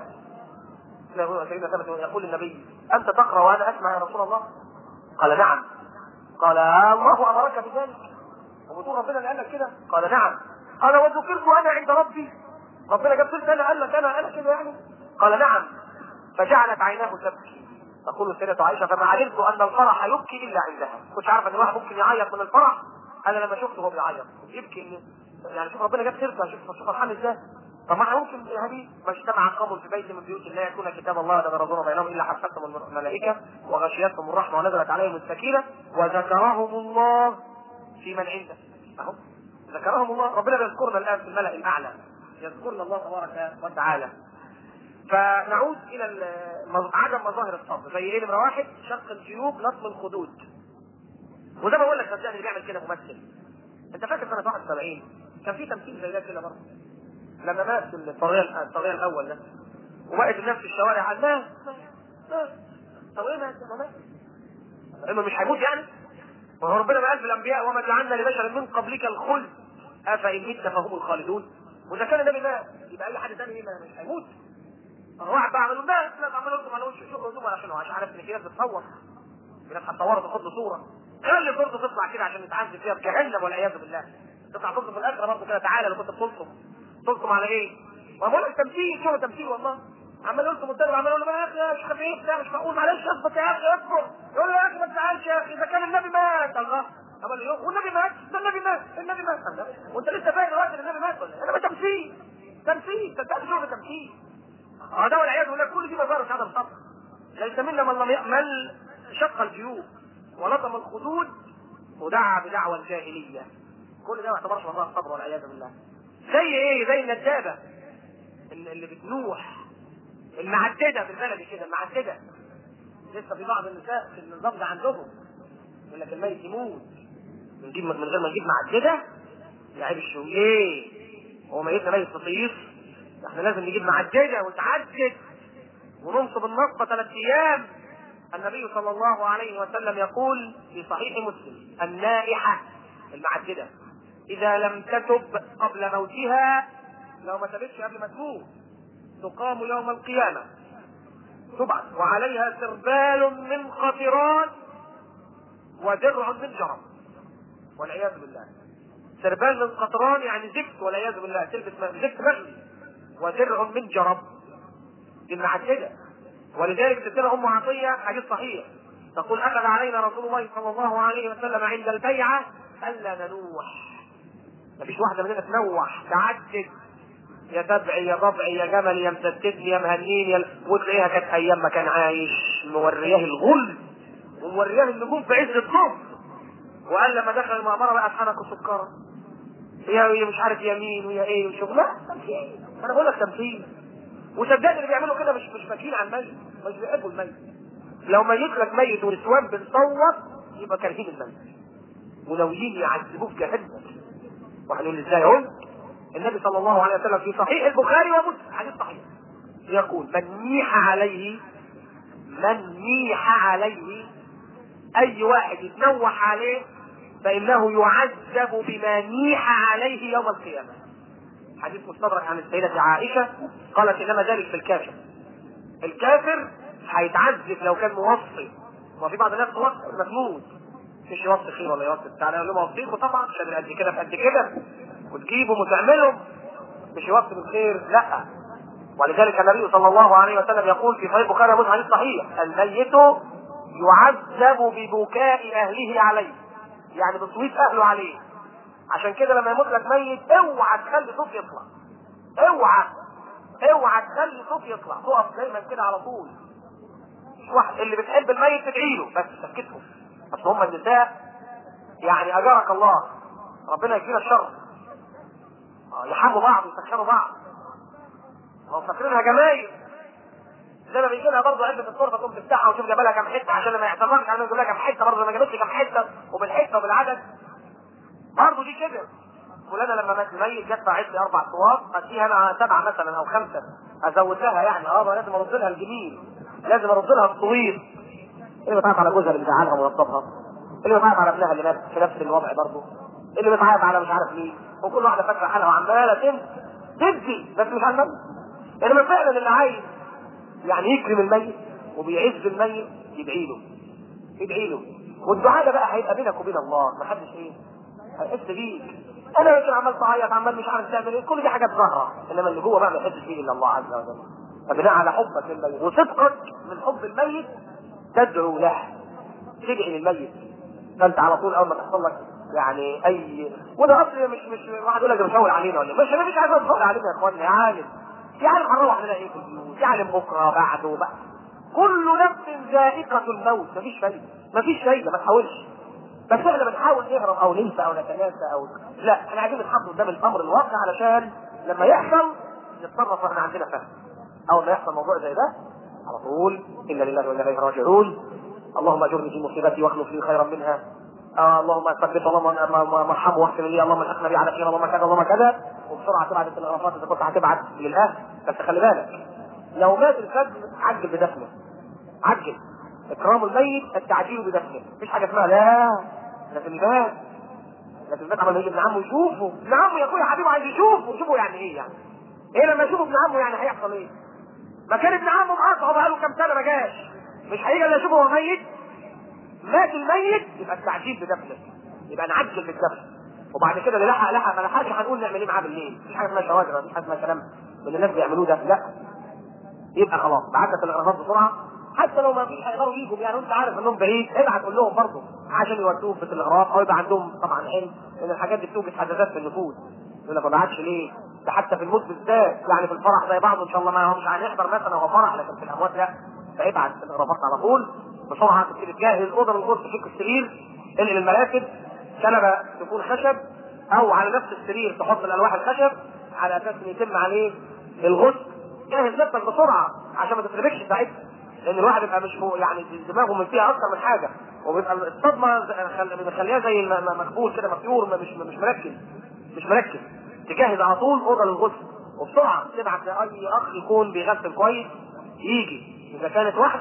سيدنا ثابت يقول للنبي انت تقرا وانا اسمع يا رسول الله؟ قال نعم. قال الله امرك بذلك؟ وبتقول ربنا اللي قال لك كده؟ قال نعم. قال وذكرت انا عند ربي؟ ربنا جاب سيرتي انا قال لك انا انا كده يعني؟ قال نعم. فجعلت عيناه تبكي. تقول السيدة عائشة فما علمت ان الفرح يبكي الا عندها، كنت عارفه ان الواحد ممكن يعيط من الفرح، انا لما شفته وهو بيعيط يبكي يعني شوف ربنا جاب سيرته، شوف شوف فرحان ازاي. طب ما ممكن يا حبيبي ما اجتمع قوم في بيت من بيوت الله يكون كتاب الله يتدارسون بينهم الا حفتهم الملائكه وغشيتهم الرحمه ونزلت عليهم السكينه وذكرهم الله في من عنده. اهو ذكرهم الله، ربنا بيذكرنا الان في الملأ الاعلى، يذكرنا الله تبارك وتعالى. فنعود الى عدم مظاهر الصبر زي ايه؟ نمره واحد شق الجيوب، لطم الخدود. وزي ما بقول لك صدقني اللي بيعمل كده ممثل. انت فاكر سنه واحد وسبعين كان في تمثيل زي ده كده برضه لما مات الطغيان الطغيان الاول ده وبقت الناس في الشوارع قال مات مات طب ايه مات؟ ما مات انه مش هيموت يعني؟ وهو ربنا ما قال في الانبياء وما جعلنا لبشر من قبلك الخلد افان مت فهم الخالدون؟ واذا كان النبي مات يبقى اي حد ثاني مش هيموت. واحد بقى عملوا مات لا عملوا لكم قالوا شوفوا هدوم عشان عشان عارف ان في ناس بتصور، في ناس هتصورها تاخد له صوره، خلي صورته تطلع كده عشان يتعذب فيها بجهنم والعياذ بالله، تطلع صورته في الاخره برضه كده تعالى لو كنت بتلطم تلطم على ايه؟ وبقول لك تمثيل شو تمثيل والله. عمال يلطم قدامه عمال يقول له يا اخي يا شيخ خفيف ده مش معقول معلش اثبت يا اخي اصبر، يقول له يا اخي ما تزعلش يا اخي اذا كان النبي مات الله عمال يقول والنبي مات ده النبي مات النبي مات وانت لسه فاهم دلوقتي ان النبي مات ولا انا تمثيل تمثيل صدقني شغل تمثيل. اه ده والعياذ بالله كل دي مظاهر عدم صبر. ليس منا من لم يأمل شق الجيوب ولطم الخدود ودعا بدعوى الجاهليه، كل ده ما يعتبرش مظاهر صبر والعياذ بالله. زي ايه؟ زي الندابه اللي بتنوح المعدده بالبلدي كده، المعدده لسه في بعض النساء في النظام ده عندهم يقول لك الميت يموت نجيب من غير ما نجيب معدده يا عيب الشويه، هو ميتنا ميت فطيس احنا لازم نجيب معدده وتعدد وننصب النصبه ثلاث ايام النبي صلى الله عليه وسلم يقول في صحيح مسلم: النائحة المعددة إذا لم تتب قبل موتها، لو ما تبتش قبل ما تموت، تقام يوم القيامة تبعث وعليها سربال من قطران ودرع من جرب، والعياذ بالله. سربال من قطران يعني زفت، والعياذ بالله، تلبس زفت مغلي، ودرع من جرب، دي المعددة. ولذلك ستنا ام عطيه حديث صحيح تقول: اخذ علينا رسول الله صلى الله عليه وسلم عند البيعه الا ننوح. مفيش واحده مننا تنوح تعدد، يا تبعي يا ضبعي يا جمل يا مسددني يا مهنين يا، وتلاقيها كانت ايام ما كان عايش مورياه الغل ومورياه النجوم في عز الظهر، وقال لما دخل المأمرة بقى حنك وسكرة، هي مش عارف يمين ويا ايه وشغل. لا تمثيل، انا بقول لك تمثيل. وصدقني اللي بيعملوا كده مش مش فاكرين عن الميت، مش بيحبوا الميت. لو ميت لك ميت ونسوان بنصوت يبقى كارهين الميت، وناويين يعذبوه في جهنم. وهنقول ازاي؟ اقول النبي صلى الله عليه وسلم في صحيح البخاري ومسلم حديث صحيح يقول: من نيح عليه، من نيح عليه، اي واحد يتنوح عليه فانه يعذب بما نيح عليه يوم القيامه. حديث مستدرك عن السيدة عائشة قالت: انما ذلك في الكافر. الكافر هيتعذب لو كان موصي، وفي بعض الناس توصي مجنون، مش يوصي خير ولا يوصي بتاع، لانه موصيكوا طبعا عشان قد كده في قد كده وتجيبهم وتعملهم، مش يوصي بالخير، لا. ولذلك النبي صلى الله عليه وسلم يقول في صحيح البخاري ومسلم حديث صحيح: الميت يعذب ببكاء اهله عليه، يعني بصويت اهله عليه. عشان كده لما يموت لك ميت اوعى تخلي صوت يطلع، اوعى اوعى تخلي صوت يطلع، تقف دايما كده على طول. واحد اللي بتحب الميت تدعي له بس سكتهم، اصل هم النساء يعني اجارك الله ربنا يكفينا الشر، يحبوا بعض ويسخنوا بعض، هو فاكرينها جمايل. زي ما بيجي لها برضه علبه الصرفه تقوم تفتحها وتشوف جايبه لها كام حته عشان ما يحصلهاش، يعني يقول لها كام حته برضه ما جابتش كام حته وبالحته وبالعدد برضه دي كده. فلانه لما مات الميت جت باعت لي اربع صور، اديها انا سبعه مثلا او خمسه، ازود لها يعني اه لازم ارد لها الجميل، لازم ارد لها الطويل. اللي بتعرف على جوزها اللي بيزعلها ويوصفها، اللي بتعرف على ابنها اللي مات في نفس الوضع برضه، اللي بتعرف على مش عارف مين، وكل واحده فاكره حالها وعماله تنسى تدي بس مش على الميت. انما فعلا اللي عايز يعني يكرم الميت وبيعز الميت يدعي له، يدعي له، والدعاء ده بقى هيبقى بينك وبين الله، ما حدش ايه هيحس بيك. انا يمكن عمال تعيط عمال مش عارف تعمل ايه، كل دي حاجات ظاهره، انما اللي جوه بقى ما يحسش فيه الا الله عز وجل. فبناء على حبك للميت وصدقك من حب الميت تدعو له، تدعي للميت. فانت على طول اول ما تحصل لك يعني اي، وده اصلا مش مش واحد يقول لك بشاور علينا ولا مش، انا مش عايز اشاور علينا يا اخوانا، يا عالم يا عالم هنروح نلاقي ايه في البيوت، يا عالم بكره بعده بقى، كل نفس ذائقه الموت، مفيش فايده مفيش فايده، ما تحاولش. بس احنا بنحاول نهرب او ننسى او نتناسى او لا، احنا عايزين نتحط قدام الامر الواقع علشان لما يحصل نتصرف واحنا عندنا فهم. اول ما يحصل موضوع زي ده على طول انا لله وانا اليه راجعون، اللهم اجرني في مصيبتي واخلف لي خيرا منها، آه اللهم ثبت، اللهم ارحمه واغفر لي، اللهم الحقنا بي على خير، اللهم كذا اللهم كذا، وبسرعه تبعت التلغرافات اذا كنت هتبعت للاهل. بس خلي بالك لو مات الفجر عجل بدفنه، عجل اكرام الميت التعجيل بدفنه، مفيش حاجه اسمها لا لكن مات، لكن مات عمل يجي ابن عمه يشوفه، ابن عمه يا اخويا حبيبه عايز يشوفه، يشوفه يعني ايه يعني؟ ايه لما يشوف ابن عمه يعني هيحصل ايه؟ ما كان ابن عمه مقاطعه بقاله كام سنه ما جاش، مش هيجي الا يشوفه هو ميت. مات الميت يبقى التعجيل بدفنه، يبقى نعجل بالدفن، وبعد كده اللي لحق لحق ما لحقش هنقول نعمل ايه معاه بالليل، مفيش حاجه اسمها شواجر، مفيش حاجه اسمها كلام من اللي الناس بيعملوه ده، لا. يبقى خلاص بعتت الاغراض بسرعه، حتى لو ما فيش هيقدروا يجوا يعني انت عارف انهم بعيد، ابعت قول لهم برضه عشان يودوه في الاغراض، او يبقى عندهم طبعا علم ان الحاجات دي بتوجد حساسات في النفوس. يقول لك ما بعتش ليه؟ ده حتى في الموت بالذات، يعني في الفرح زي بعضه ان شاء الله ما هو مش هنحضر مثلا هو فرح، لكن في الاموات لا، فابعت الاغراضات على طول بسرعه، تبتدي تجهز اوضه للغرفه، تفك السرير، انقل المراكب، كنبه تكون خشب او على نفس السرير تحط الالواح الخشب على اساس ان يتم عليه الغسل، جهز نفسك بسرعه عشان ما تتربكش ساعتها، لان الواحد بيبقى مش فوق يعني دماغه من فيها اكتر من حاجه، وبيبقى الصدمه مخليها زي مقبول كده مفتور، مش مش مركز مش مركز. تجهز على طول اوضه للغسل وبسرعه تبعت لاي اخ يكون بيغسل كويس يجي، اذا كانت واحده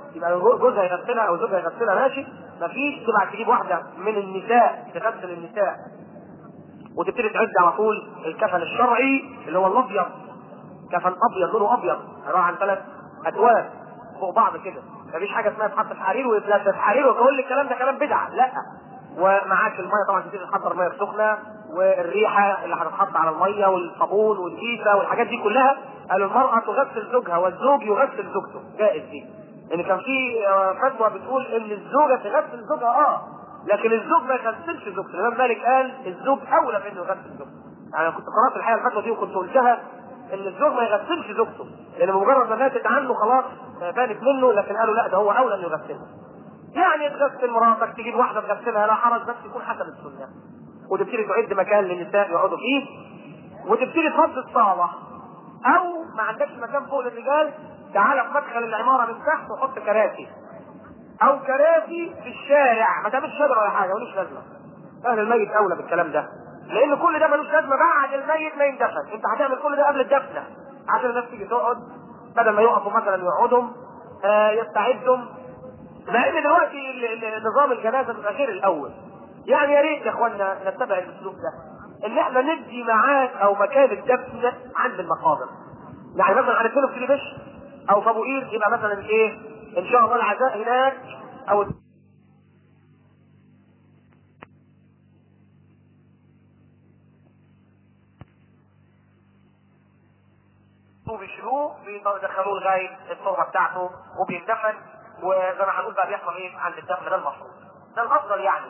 يبقى جوزها يغسلها او زوجها يغسلها ماشي، مفيش تبقى تجيب واحده من النساء تغسل النساء وتبتدي تعد على طول الكفن الشرعي اللي هو الابيض، كفن ابيض لونه ابيض عباره عن ثلاث ادوار فوق بعض كده، مفيش حاجه اسمها تحط في حرير ويتلبس حرير وكل الكلام ده كلام بدعه، لا. ومعاك الميه طبعا تبتدي تحضر ميه سخنه، والريحه اللي هتتحط على الميه والصابون والكيسه والحاجات دي كلها. قالوا المراه تغسل زوجها والزوج يغسل زوجته، جائز دي. لان كان في فتوى بتقول ان الزوجه تغسل زوجها اه لكن الزوج ما يغسلش زوجته. الامام مالك قال الزوج اولى بانه يغسل زوجته. يعني كنت قرات الحقيقه الفتوى دي وكنت قلتها ان الزوج ما يغسلش زوجته، لان مجرد ما ماتت عنه خلاص بانت منه، لكن قالوا لا ده هو اولى انه يغسلها. يعني تغسل مراتك، تجيب واحده تغسلها لا حرج، بس يكون حسب السنه. وتبتدي تعد مكان للنساء يقعدوا فيه، وتبتدي تفضي الصاله، او ما عندكش مكان فوق للرجال تعالى في مدخل العماره من تحت وحط كراسي او كراسي في الشارع، ما تعملش شجره ولا حاجه ملوش لازمه. اهل الميت اولى بالكلام ده، لان كل ده ملوش لازمه بعد الميت ما يندفن. انت هتعمل كل ده قبل الدفنه عشان الناس تيجي تقعد، بدل ما يقفوا مثلا يقعدهم آه يستعدوا. لان دلوقتي نظام الجنازه بيبقى غير الاول. يعني يا ريت يا اخوانا نتبع الاسلوب ده، ان احنا ندي ميعاد او مكان الدفن عند المقابر. يعني مثلا هندفنه في كليبش او في ابو قير، يبقى مثلا ايه ان شاء الله العزاء هناك، او وبيشيلوه بيدخلوه لغايه التربه بتاعته وبيندفن. وزي ما هنقول بقى بيحصل ايه عند الدفن، ده المفروض ده الافضل يعني.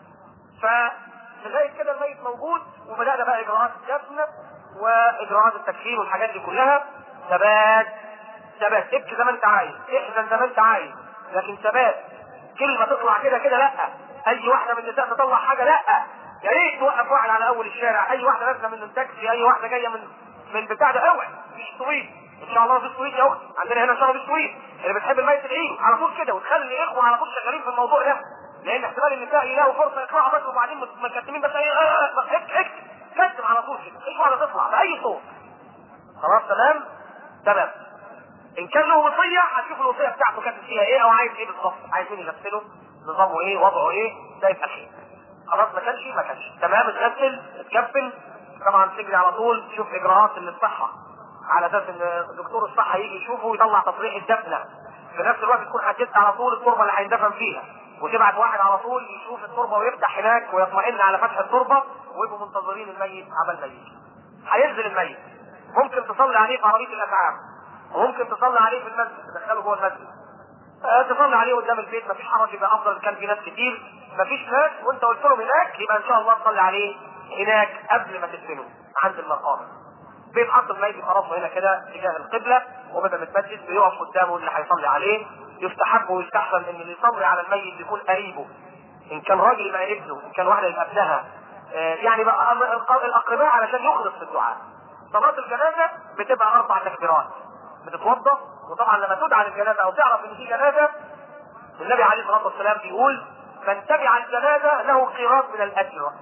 فلغايه كده الميت موجود، وبدانا بقى اجراءات الدفن واجراءات التكفين والحاجات دي كلها. ثبات ثبات، ابكي زي ما انت عايز، احزن زي ما انت عايز، لكن ثبات. كلمه تطلع كده كده لا، اي واحده من النساء تطلع حاجه لا. يا ريت توقف واحد على اول الشارع، اي واحده نازله من التاكسي، اي واحده جايه من من بتاع ده، اوعى مش سويت. ان شاء الله في السويد يا اختي، عندنا هنا ان شاء الله في السويد اللي بتحب الميت العيد على طول كده، وتخلي الاخوه على طول شغالين في الموضوع ده، لان احتمال النساء يلاقوا فرصه يطلعوا بس وبعدين مكتمين بس ايه اكت اكت كتم على طول كده، ايش واحده تطلع باي صوت. خلاص تمام تمام. ان كان له وصيه هتشوف الوصيه بتاعته كاتب فيها ايه او عايز ايه بالظبط، عايز مين يغسله، نظامه ايه، وضعه ايه، ده يبقى خير. خلاص ما كانش ما كانش تمام، اتغسل اتكفن. طبعا تجري على طول تشوف اجراءات الصحه، على اساس ان دكتور الصحه يجي يشوفه ويطلع تصريح الدفنه. في نفس الوقت تكون حددت على طول التربه اللي هيندفن فيها، وتبعت واحد على طول يشوف التربه ويفتح هناك ويطمئن على فتح التربه، ويبقوا منتظرين الميت عبال الميت. هينزل الميت، ممكن تصلي عليه في عربيه الاسعاف، وممكن تصلي عليه في المسجد، تدخله جوه المسجد. أه تصلي عليه قدام البيت مفيش حرج، يبقى افضل. كان في ناس كتير مفيش ناس وانت قلت لهم هناك، يبقى ان شاء الله تصلي عليه هناك قبل ما تدفنه عند المقابر. بيتحط الميت خلاص هنا كده تجاه القبله، وبدل المسجد بيقف قدامه اللي هيصلي عليه. يستحب ويستحسن ان اللي يصلي على الميت يكون قريبه، ان كان راجل يبقى ابنه، ان كان واحده يبقى ابنها، أه يعني بقى الاقرباء علشان يخلص في الدعاء. صلاه الجنازه بتبقى اربع تكبيرات، بتتوضا، وطبعا لما تدعى للجنازه او تعرف ان في جنازه، النبي عليه الصلاه والسلام بيقول من تبع الجنازه له قيراط من الاجر،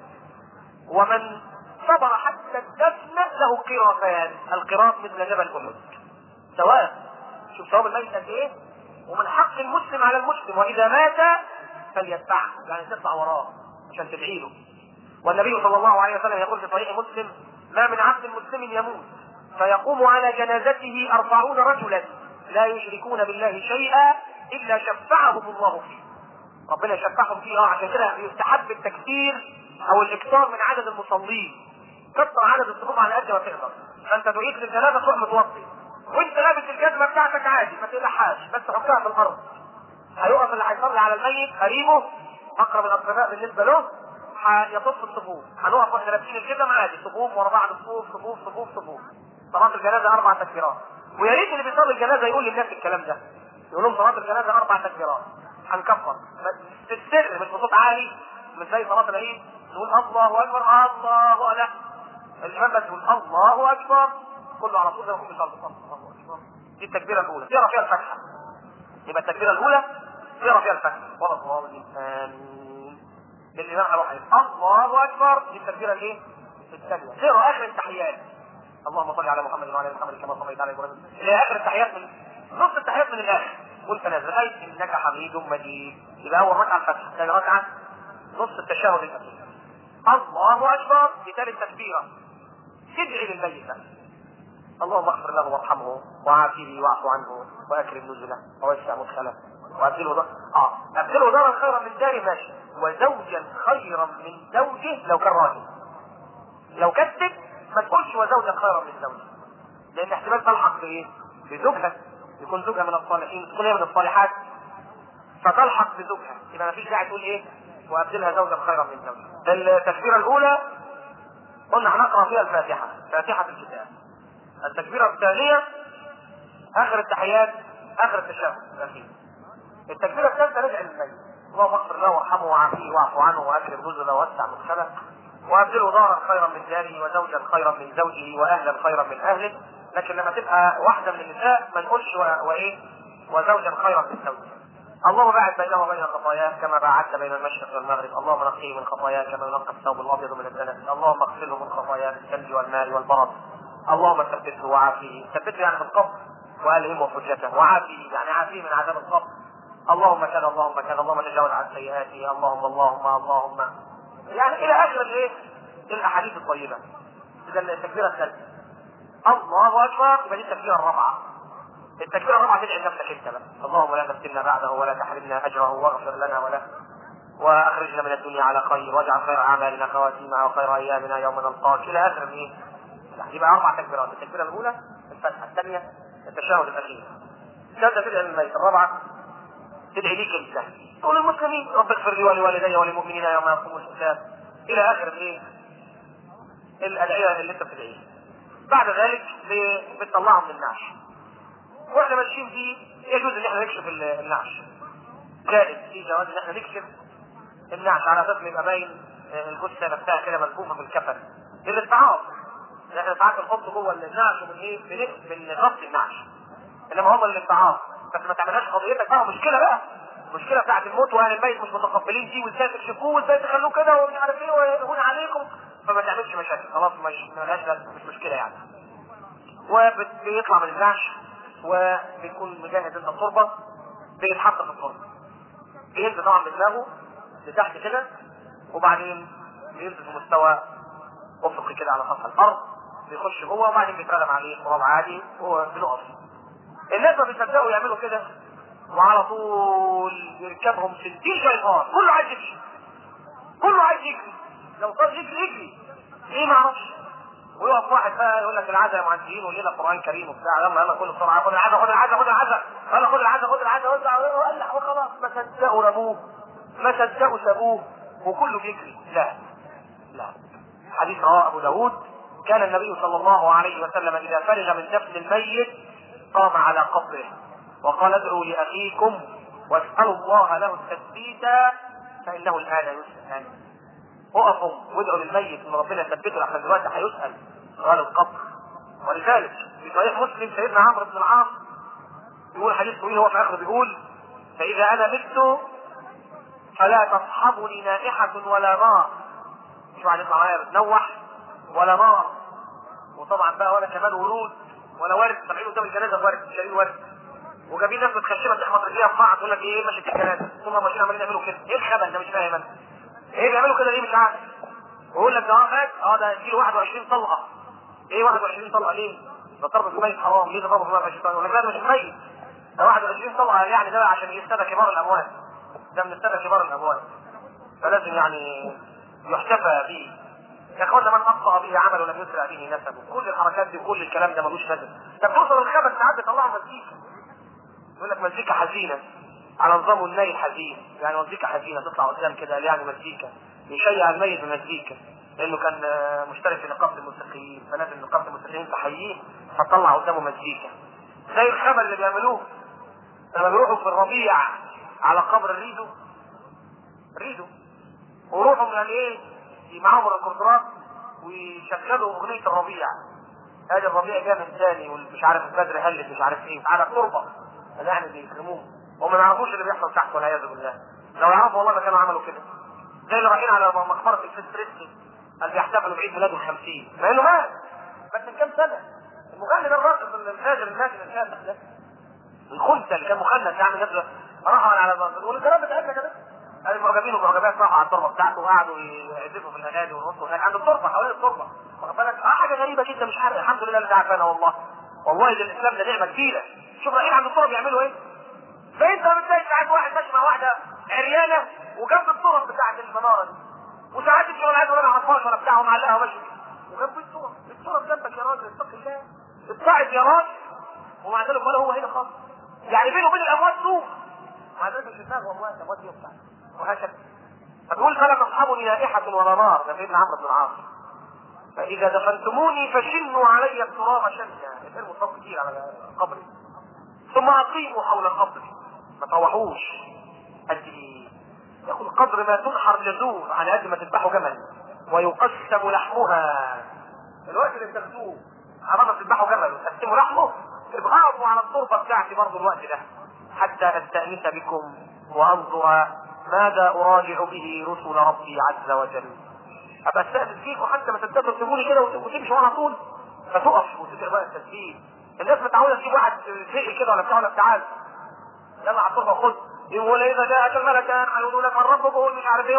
ومن صبر حتى الدفن له قيراطان، القيراط مثل جبل احد سواء. شوف ثواب الميت قد ايه. ومن حق المسلم على المسلم واذا مات فليتبعه، يعني تطلع وراه عشان تدعي له. والنبي صلى الله عليه وسلم يقول في صحيح مسلم: ما من عبد مسلم يموت فيقوم على جنازته أربعون رجلا لا يشركون بالله شيئا إلا شفعهم الله فيه. ربنا يشفعهم فيه. اه عشان كده يستحب التكثير أو الإكثار من عدد المصلين. كثر عدد الصفوف على قد ما تقدر. فأنت دعيت للجنازة تروح متوضي، وأنت لابس الجزمة بتاعتك عادي ما تقلقهاش، بس حطها في الأرض. هيقف اللي هيصلي على الميت قريبه أقرب الأقرباء بالنسبة له يصف الصفوف. هنقف واحنا لابسين الجزم عادي، صفوف ورا بعض، صفوف صفوف صفوف صفوف. صلاة الجنازة أربع تكبيرات. ويا ريت اللي بيصلي الجنازة يقول للناس الكلام ده، يقول لهم صلاة الجنازة أربع تكبيرات هنكفر في السر، مش بصوت عالي مش زي صلاة العيد نقول الله أكبر الله، لا الإمام بس يقول الله أكبر كله على طول زي ما يكون بيصلي الله أكبر. دي التكبيرة الأولى تقرا فيها الفاتحة، يبقى التكبيرة الأولى تقرا فيها الفاتحة ولا الله آمين. الإمام هيروح الله أكبر، دي التكبيرة الإيه؟ الثانية. تقرا آخر التحيات اللهم صل على محمد وعلى ال محمد كما صليت على ابراهيم، الى اخر التحيات، من نص التحيات من الاخر وانت نازل لغايه انك حميد مجيد. يبقى اول ركعه الفتح، ثاني ركعه نص التشهد الاخير. الله اكبر بثالث تكبيره تدعي للميت بقى. اللهم اغفر له وارحمه وعافيه واعف عنه واكرم نزله ووسع مدخله وابدله دار اه ابدله دارا خيرا من داره ماشي، وزوجا خيرا من زوجه لو كان راجل. لو كذب ما تقولش وزوجا خيرا من زوجه، لان احتمال تلحق بايه؟ بزوجها، يكون زوجها من الصالحين، تكون هي من الصالحات فتلحق بزوجها، يبقى ما فيش داعي تقول ايه وابدلها زوجا خيرا من زوجها. التكبيره الاولى قلنا هنقرا فيها الفاتحه، فاتحه الكتاب. التكبيره الثانيه اخر التحيات، اخر التشهد الاخير. التكبيره الثالثه ندعي للميت، اللهم اغفر له وارحمه وعافيه واعف عنه واكرم نزله ووسع مدخله وابدله دارا خيرا من داره وزوجا خيرا من زوجه واهلا خيرا من اهله. لكن لما تبقى واحده من النساء ما نقولش وايه وزوجا خيرا من زوجه. اللهم باعد بينه وبين خطاياه كما باعدت بين المشرق والمغرب، اللهم نقيه من خطاياه كما ينقى الثوب الابيض من الدنس، اللهم اغسله من خطاياه بالثلج والماء والبرد، اللهم ثبته وعافيه، ثبته يعني في القبر والهمه حجته، وعافيه يعني عافيه من عذاب القبر. اللهم كذا اللهم كذا، اللهم تجاوز عن سيئاته، اللهم اللهم اللهم يعني الى اخر الايه الاحاديث الطيبه. اذا التكبيره الثالثه الله اكبر، يبقى دي التكبيره الرابعه. التكبيره الرابعه تدعي لنفسك انت بقى، اللهم لا تفتنا بعده ولا تحرمنا اجره واغفر لنا وله واخرجنا من الدنيا على خير واجعل خير اعمالنا خواتيمها وخير ايامنا يوم نلقاك الى اخر الايه. يبقى اربع تكبيرات، التكبيره الاولى الفتحه، الثانيه التشهد الاخير، الثالثه تدعي للميت، الرابعه تدعي ليك انت تقول المسلمين رب اغفر لي ولوالدي وللمؤمنين يوم يقوم الحساب الى اخر الايه الادعيه اللي انت بتدعيها. بعد ذلك بتطلعهم من النعش، واحنا ماشيين فيه يجوز ان احنا نكشف النعش، جائز في جواز ان احنا نكشف النعش على اساس يبقى باين الجثه نفسها كده ملفوفه في الكفن للاستعاض. احنا ساعات بنحط جوه النعش من ايه؟ من غطي النعش، انما هم الاستعاض. بس ما تعملهاش قضيتك بقى مشكله بقى، المشكله بتاعت الموت واهل الميت مش متقبلين دي، وازاي تكشفوه وازاي تخلوه كده ومش عارف ايه ويهون عليكم، فما تعملش مشاكل خلاص، مش مالهاش مش مشكله يعني. وبيطلع من النعش وبيكون مجهز انت التربه، بيتحط في التربه، بينزل طبعا بدماغه لتحت كده، وبعدين بينزل في مستوى افقي كده على سطح الارض، بيخش جوه وبعدين بيتردم عليه تراب عادي وبنقف. الناس ما بيصدقوا يعملوا كده، وعلى طول يركبهم ستين شيطان، كله عايز يمشي، كله عايز يجري، لو صار يجري يجري ايه ما اعرفش. ويقف واحد بقى يقول لك العزا يا معزين ويجي لك قران كريم وبتاع، يلا يلا كل بسرعه خد العزا خد العزا خد العزا يلا خد العزا خد العزا وزع وولع وخلاص. ما صدقوا رموه، ما صدقوا سابوه وكله بيجري. لا لا، حديث رواه ابو داود كان النبي صلى الله عليه وسلم اذا فرغ من دفن الميت قام على قبره وقال ادعوا لاخيكم واسالوا الله له التثبيت فانه الان يسال. وقفوا وادعوا للميت ان ربنا يثبته لحد دلوقتي هيسال سؤال القبر. ولذلك في صحيح مسلم سيدنا عمرو بن العاص يقول حديث طويل هو في اخره بيقول فاذا انا مت فلا تصحبني نائحه ولا نار. مش واحد يطلع معايا بتنوح ولا نار، وطبعا بقى ولا كمان ورود ولا ورد، سامعين قدام الجنازه ورد شايلين ورد، وجايبين ناس متخشبه تحمض رجليها في بعض تقول لك ايه ماشي في الجنازه، ثم ماشيين عمالين يعملوا كده. ايه الخبل ده؟ مش فاهم انا ايه بيعملوا كده ليه، مش عارف. ويقول لك ده اه مات اه ده اديله واحد وعشرين طلقه. ايه واحد وعشرين طلقه ليه؟ ده ضرب الميت حرام، ليه ده ضرب واحد وعشرين طلقه؟ يقول لك لا ده مش ميت، ده واحد وعشرين طلقه يعني ده عشان يستدى كبار الاموات، ده من استدى كبار الاموات، فلازم يعني يحتفى به. يا اخوانا من اخطا به عمل ولم يسرع به نسبه، كل الحركات دي وكل الكلام ده ملوش لازمه. ده بتوصل الخمس ساعات بيطلعوا مزيكا، يقول لك مزيكا حزينه على نظام النيل حزين، يعني مزيكا حزينه تطلع قدام كده يعني مزيكا يشيع الميت بمزيكا، لانه كان مشترك في نقابه الموسيقيين، فلازم نقابه الموسيقيين تحييه فتطلع قدامه مزيكا. زي الخبل اللي بيعملوه لما بيروحوا في الربيع على قبر الريدو ريدو وروحوا يعني ايه معاهم الريكوردرات ويشغلوا اغنيه الربيع، هذا الربيع جاء من ثاني ومش عارف البدر هلت مش عارف ايه على التربه، يعني بيكرموه وما يعرفوش اللي بيحصل تحت والعياذ بالله. لو يعرفوا والله ما كانوا عملوا كده. زي اللي رايحين على مقبره الفيستريسي اللي بيحتفلوا بعيد ميلاده الخمسين مع انه مات بس من كام سنه. المغني ده الراقص الفاجر الناجم الفاسق ده الخنث المغتال كان مخنث يعني نزل راحوا على المنطقه والجراب بتاعتنا كده المعجبين والمعجبات راحوا على التربه بتاعته وقعدوا يعزفوا في الاغاني ويرقصوا هناك عند التربه حوالين التربه واخد بالك اه حاجه غريبه جدا مش عارف الحمد لله اللي عارفانا والله والله ده الاسلام ده نعمه كبيره شوف رايحين عند التربه يعملوا ايه فانت بتلاقي ساعات واحد ماشي مع واحده عريانه وجنب الترب بتاعت المناره دي وساعات الشغل عايز يقول على الفرشه بتاعه معلقها وماشي وجنب الترب الترب جنبك يا راجل اتق الله ابتعد يا راجل ومع ذلك ولا هو هنا خالص يعني بينه وبين الاموات سوء مع ذلك مش دماغه اموات اموات يقطع وهكذا فتقول فلا تصحبني نائحه ولا نار ده سيدنا عمرو بن العاص فاذا دفنتموني فشنوا علي التراب شنا الفيلم صف كتير على قبري ثم اقيموا حول قبري ما طوحوش قد ايه ياخذ قدر ما تنحر جزور على قد ما تذبحوا جمل ويقسم لحمها الوقت اللي بتاخدوه عرفت تذبحوا جمل وتقسموا لحمه ابغاضوا على التربه بتاعتي برضه الوقت ده حتى استانس بكم وانظر ماذا اراجع به رسل ربي عز وجل ابقى استانس فيكم حتى ما تبداوا تسيبوني كده وتمشوا على طول فتقف وتبدا بقى التسجيل الناس متعوده تجيب واحد زي كده ولا بتاع ولا بتاع يلا على التربه خد يقول اذا جاءك الملكان هيقولوا لك من ربك وقول مش عارف ايه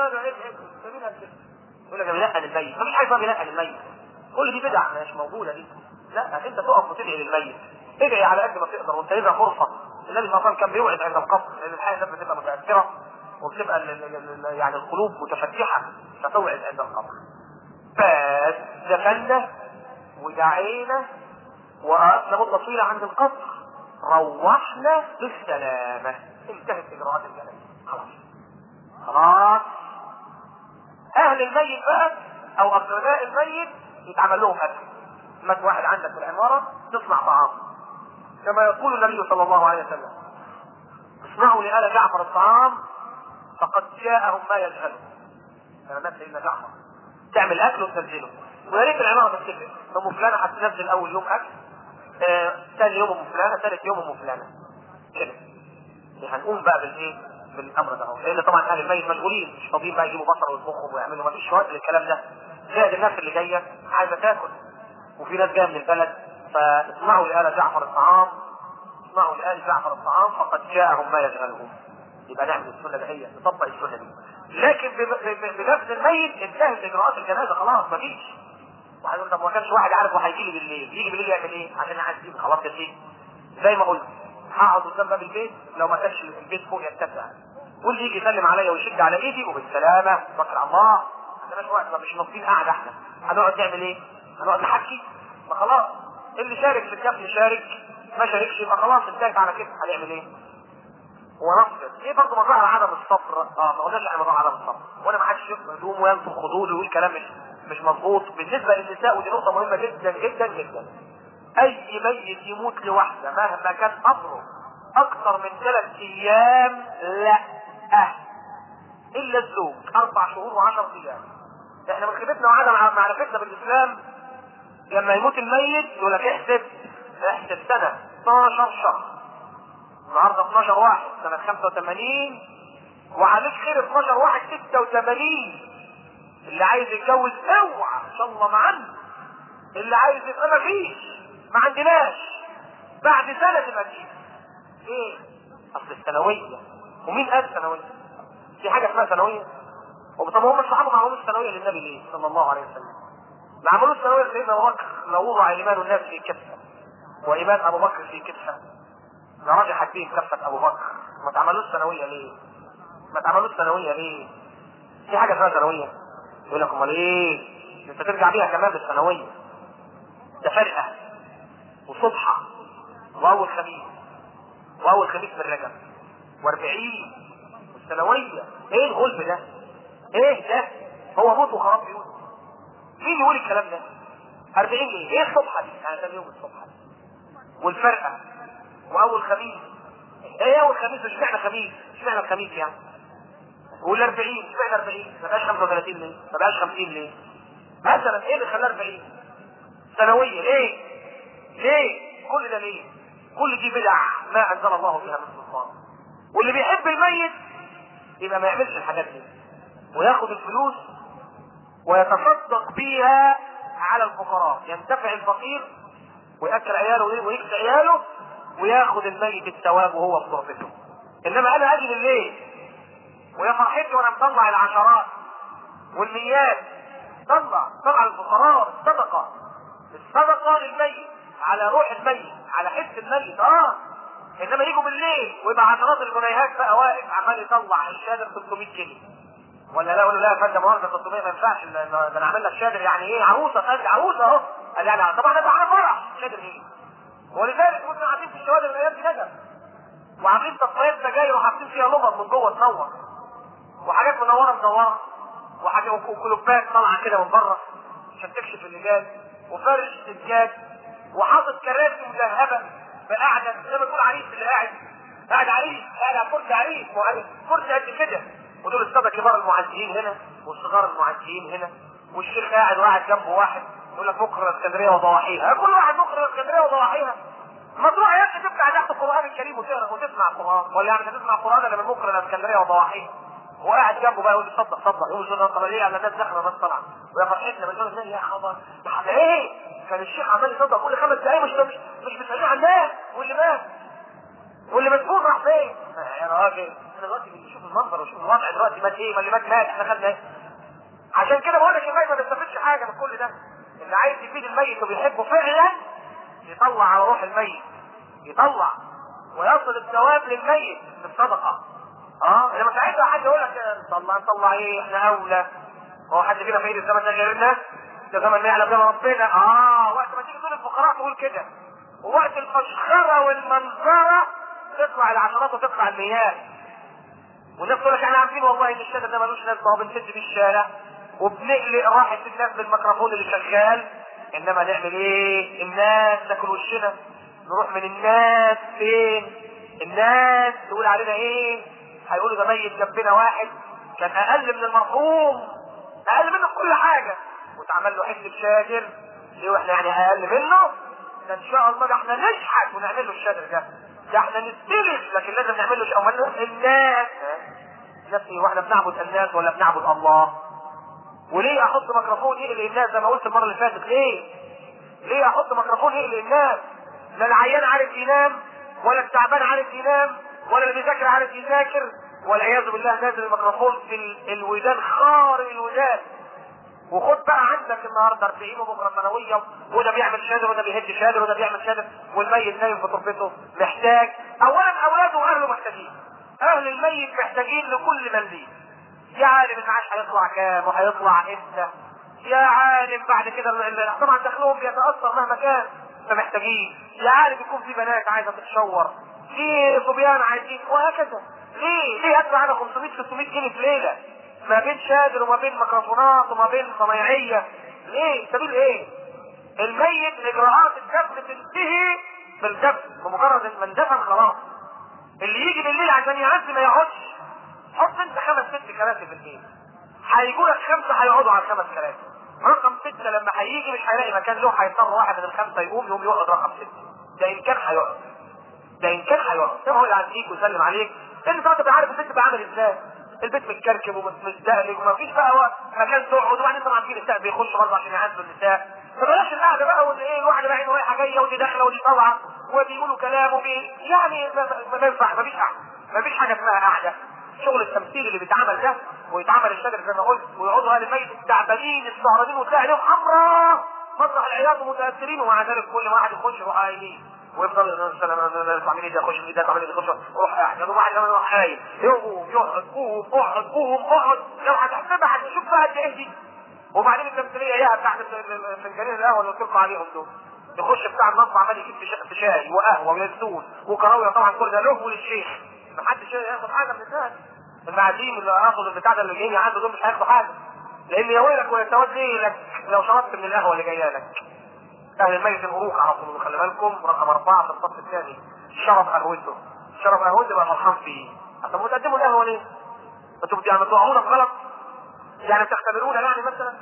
يقول لك بينقل الميت مفيش حاجه اسمها بينقل الميت كل دي بدع مش موجوده دي لا انت تقف وتدعي للميت ادعي على قد ما تقدر وانت اذا فرصه النبي صلى الله عليه وسلم كان بيوعد عند القبر لان الحياه لازم تبقى متاثره وبتبقى يعني القلوب متفتحه فتوعد عند القبر بس دفنا ودعينا وقفنا مده طويله عند القبر روحنا بالسلامه انتهت اجراءات الجنازه خلاص خلاص اهل الميت بقى او اقرباء الميت يتعمل لهم اكل مات واحد عندك في العماره تصنع طعام كما يقول النبي صلى الله عليه وسلم اصنعوا لآل جعفر الطعام فقد جاءهم ما يجهلون لما مات سيدنا جعفر تعمل اكل وتنزله ويا ريت العماره تفتكر ام فلانه هتنزل اول يوم اكل ثاني آه، يوم ام فلانه ثالث يوم ام فلانه كده هنقوم بقى بالايه بالامر ده لان طبعا اهل الميت مشغولين مش فاضيين بقى يجيبوا بصر ويطبخوا ويعملوا ما فيش وقت للكلام ده زائد الناس اللي جايه عايزه تاكل وفي ناس جايه من البلد فاسمعوا لآل جعفر الطعام اسمعوا لآل جعفر الطعام فقد جاءهم ما يشغلهم يبقى نعمل السنه دهية نطبق السنه دي لكن بنفس الميت انتهت اجراءات الجنازه خلاص مفيش واحد يقول طب ما كانش واحد عارف وهيجي لي بالليل يجي بالليل يعمل ايه عشان اعديه خلاص يا سيدي زي ما قلت هقعد قدام باب البيت لو ما كانش البيت فوق يتسع واللي يجي يسلم عليا ويشد على ايدي وبالسلامه توكل على الله احنا مش وقت ما مش ناقصين قاعده احنا هنقعد نعمل ايه؟ هنقعد نحكي ما خلاص اللي شارك في الكفن شارك ما شاركش يبقى خلاص انتهت على كده هنعمل ايه؟ ونصبر ايه برضه مظاهر عدم الصبر اه ما قلناش احنا مظاهر عدم الصبر وانا ما حدش يفهم هدوم وينفخ خدوده ويقول كلام مش مش مظبوط بالنسبه للنساء ودي نقطه مهمه جدا جدا جدا اي ميت يموت لوحده مهما كان امره اكثر من ثلاث ايام لا اه الا الزوج اربع شهور وعشر ايام احنا من خبرتنا وعدم معرفتنا بالاسلام لما يموت الميت يقول لك احسب احسب سنه اثناشر شهر النهارده اثناشر واحد سنه خمسة وثمانين وعليك خير اثناشر واحد ستة وثمانين اللي عايز يتجوز اوعى ان شاء الله معانا اللي عايز يبقى ما فيش ما عندناش بعد سنه تبقى فيه ايه اصل الثانويه ومين قال ثانويه في حاجه اسمها ثانويه وطب هم الصحابه ما عملوش ثانويه للنبي ليه صلى الله عليه وسلم ما عملوش ثانويه لسيدنا ابو بكر لو وضع ايمان الناس في كفه وايمان ابو بكر في كفه لرجحت فيه كفه ابو بكر ما تعملوش ثانويه ليه ما تعملوش ثانويه ليه في حاجه اسمها ثانويه يقول لك امال ايه انت ترجع بيها كمان بالثانويه ده فرقه وصبحه واول خميس واول خميس من رجب واربعين والثانويه ايه الغلب ده ايه ده هو موت وخراب بيوت مين يقول الكلام ده اربعين ايه ايه الصبحه دي يعني ثاني يوم الصبحه دي والفرقه واول خميس ايه اول خميس مش معنى خميس مش معنى الخميس يعني والاربعين مش معنى اربعين ما بقاش خمسة وثلاثين ليه ما بقاش خمسين ليه مثلا ايه اللي خلاه اربعين ثانويه ليه ليه كل ده ليه كل دي بدع ما انزل الله بها من سلطان واللي بيحب الميت يبقى ما يعملش الحاجات دي وياخد الفلوس ويتصدق بيها على الفقراء ينتفع الفقير ويأكل عياله ويكسي عياله وياخد الميت الثواب وهو في تربته. انما انا اجي بالليل ويا فرحتي وانا مطلع العشرات والميات، طلع طلع الفقراء الصدقه، الصدقه للميت على روح الميت على حس الميت. اه انما يجوا بالليل ويبقى عشرات الجنيهات بقى واقف عمال يطلع الشادر ستمية جنيه، ولا لا ولا لا يا فندم مؤاخذه ستمية ما ينفعش، ده انا عامل لك شادر يعني ايه عروسه فندم عروسه اهو. قال لا لا طبعا ده على فرح شادر ايه. ولذلك كنا قاعدين في الشوادر الايام دي ندم، وعاملين تصفيات سجاير وحاطين فيها لمض من جوه تنور، وحاجات منوره مدوره، وحاجات وكلوبات طالعه كده من بره عشان تكشف اللجان، وفرش سجاد، وحاطط كراسي مذهبه بقعده زي ما تقول عريس اللي قاعد قاعد عريس قاعد على كرسي عريس كرسي قد كده، ودول الساده كبار المعزيين هنا والصغار المعزيين هنا، والشيخ قاعد وقاعد جنبه واحد يقول لك مقر اسكندريه وضواحيها، كل واحد مقر اسكندريه وضواحيها. ما تروح يا اخي تفتح تحت القران الكريم وتقرا وتسمع القران، ولا يعني هتسمع القران الا من مقر الاسكندريه وضواحيها، وقاعد جنبه بقى يقول صدق صدق يقول له طب ليه على الناس داخله ناس طالعه ويا فرحتنا بنقول ازاي يا خبر ده ايه. كان الشيخ عمال يصدق كل خمس دقايق، مش مش مش بتسالني عن الناس واللي مات واللي مسجون راح فين يا راجل. احنا دلوقتي بنشوف المنظر ونشوف الوضع دلوقتي مات ايه، ما اللي مات مات احنا خدنا ايه. عشان كده بقول لك الميت ما بيستفادش حاجه من كل ده. اللي عايز يفيد الميت وبيحبه فعلا يطلع على روح الميت، يطلع ويصل الثواب للميت بالصدقه. اه لما ساعتها حد يقول لك نطلع نطلع ايه احنا اولى، هو حد فينا في ايد الزمن ده غيرنا؟ ده زمن ما يعلم بها ربنا. اه وقت ما تيجي تقول الفقراء تقول كده، ووقت الفشخره والمنظره تطلع العشرات وتطلع المئات، والناس تقول لك احنا عارفين والله ان الشارع ده ملوش لازمه وبنسد بيه الشارع وبنقلق راحه الناس بالميكروفون اللي شغال، انما نعمل ايه؟ الناس تاكل وشنا، نروح من الناس فين؟ الناس تقول علينا ايه؟ هيقولوا ده ميت جنبنا واحد كان اقل من المرحوم، اقل منه في كل حاجه، وتعمل له حته شادر ليه واحنا يعني اقل منه؟ ده ان شاء الله ده احنا نشحت ونعمل له الشادر ده، ده احنا نستلف، لكن لازم نعمل له شيء. الناس الناس ايه واحنا بنعبد الناس ولا بنعبد الله؟ وليه احط ميكروفون يقلق الناس زي ما قلت المره اللي فاتت؟ ليه؟ ليه احط ميكروفون يقلق الناس؟ لا العيان عارف ينام، ولا التعبان عارف ينام، ولا اللي بيذاكر عارف يذاكر، والعياذ بالله نازل الميكروفون في الودان خارج الودان. وخد بقى عندك النهارده أربعين وبكره ثانويه، وده بيعمل شادر وده بيهد شادر وده بيعمل شادر، والميت نايم في تربته محتاج. اولا اولاده واهله محتاجين، اهل الميت محتاجين لكل من ليه. يا عالم المعاش هيطلع كام وهيطلع امتى، يا عالم بعد كده طبعا دخلهم بيتاثر مهما كان، فمحتاجين. يا عالم يكون في بنات عايزه تتشور، في صبيان عايزين، وهكذا. ليه؟ ليه ادفع انا خمسمية ستمية جنيه في ليله ما بين شادر وما بين ميكروفونات وما بين صنايعيه؟ ليه؟ سبيل ايه؟ الميت اجراءات الدفن تنتهي بالدفن، بمجرد ما اندفن خلاص. اللي يجي بالليل عشان يعزي ما يقعدش. حط انت خمس ست كراسي في الليل، هيجوا لك خمسه هيقعدوا على الخمس كراسي. رقم سته لما هيجي مش هيلاقي مكان له، هيضطر واحد من الخمسه يقوم يقوم يقعد رقم سته. ده ان كان هيقعد، ده ان كان هيقعد. ده هو يعزيك ويسلم عليك، انت طبعا تبقى عارف البيت بقى عامل ازاي. البيت متكركب ومتدهلك ومفيش بقى مكان تقعد، وبعدين طبعا في نساء بيخشوا برضه عشان يعزوا النساء، فبلاش القعده بقى واللي ايه الواحده بقى رايحه جايه ودي داخله ودي طالعه وبيقولوا كلام وبي يعني ما ينفع. مفيش قعده، مفيش حاجه اسمها قعده. شغل التمثيل اللي بيتعمل ده ويتعمل الشجر زي ما قلت، ويقعدوا اهل الميت التعبانين السهرانين وتلاقي عليهم حمراء مسرح العياط ومتاثرين، ومع ذلك كل واحد يخش يروح قايلين ويفضل تعمل ايه ده يخش في ده تعمل ايه ده يخش روح قاعد يا واحد يروح قايل يقوم يقعد قوم اقعد قوم اقعد. لو هتحسبها هتشوف بقى قد ايه دي. وبعدين التمثيليه اياها بتاعت فنجانين القهوه اللي قلت لكم عليهم دول، يخش بتاع النصب عمال يجيب في شاي وقهوه ويزدون وكراويه، طبعا كل ده له وللشيخ، ما حدش ياخد حاجه من الناس. المعازيم اللي هياخد البتاع ده اللي جايين يعدوا دول مش هياخدوا حاجه، لان يا ويلك ويا سواد لك لو شربت من القهوه اللي جايه لك. اهل الميت المروق على طول. خلي بالكم رقم اربعه في الصف الثاني شرب قهوته، شرب قهوته بقى فرحان فيه. طب وتقدموا القهوه ليه؟ انتوا يعني بتوعونا غلط؟ يعني بتختبرونا يعني مثلا؟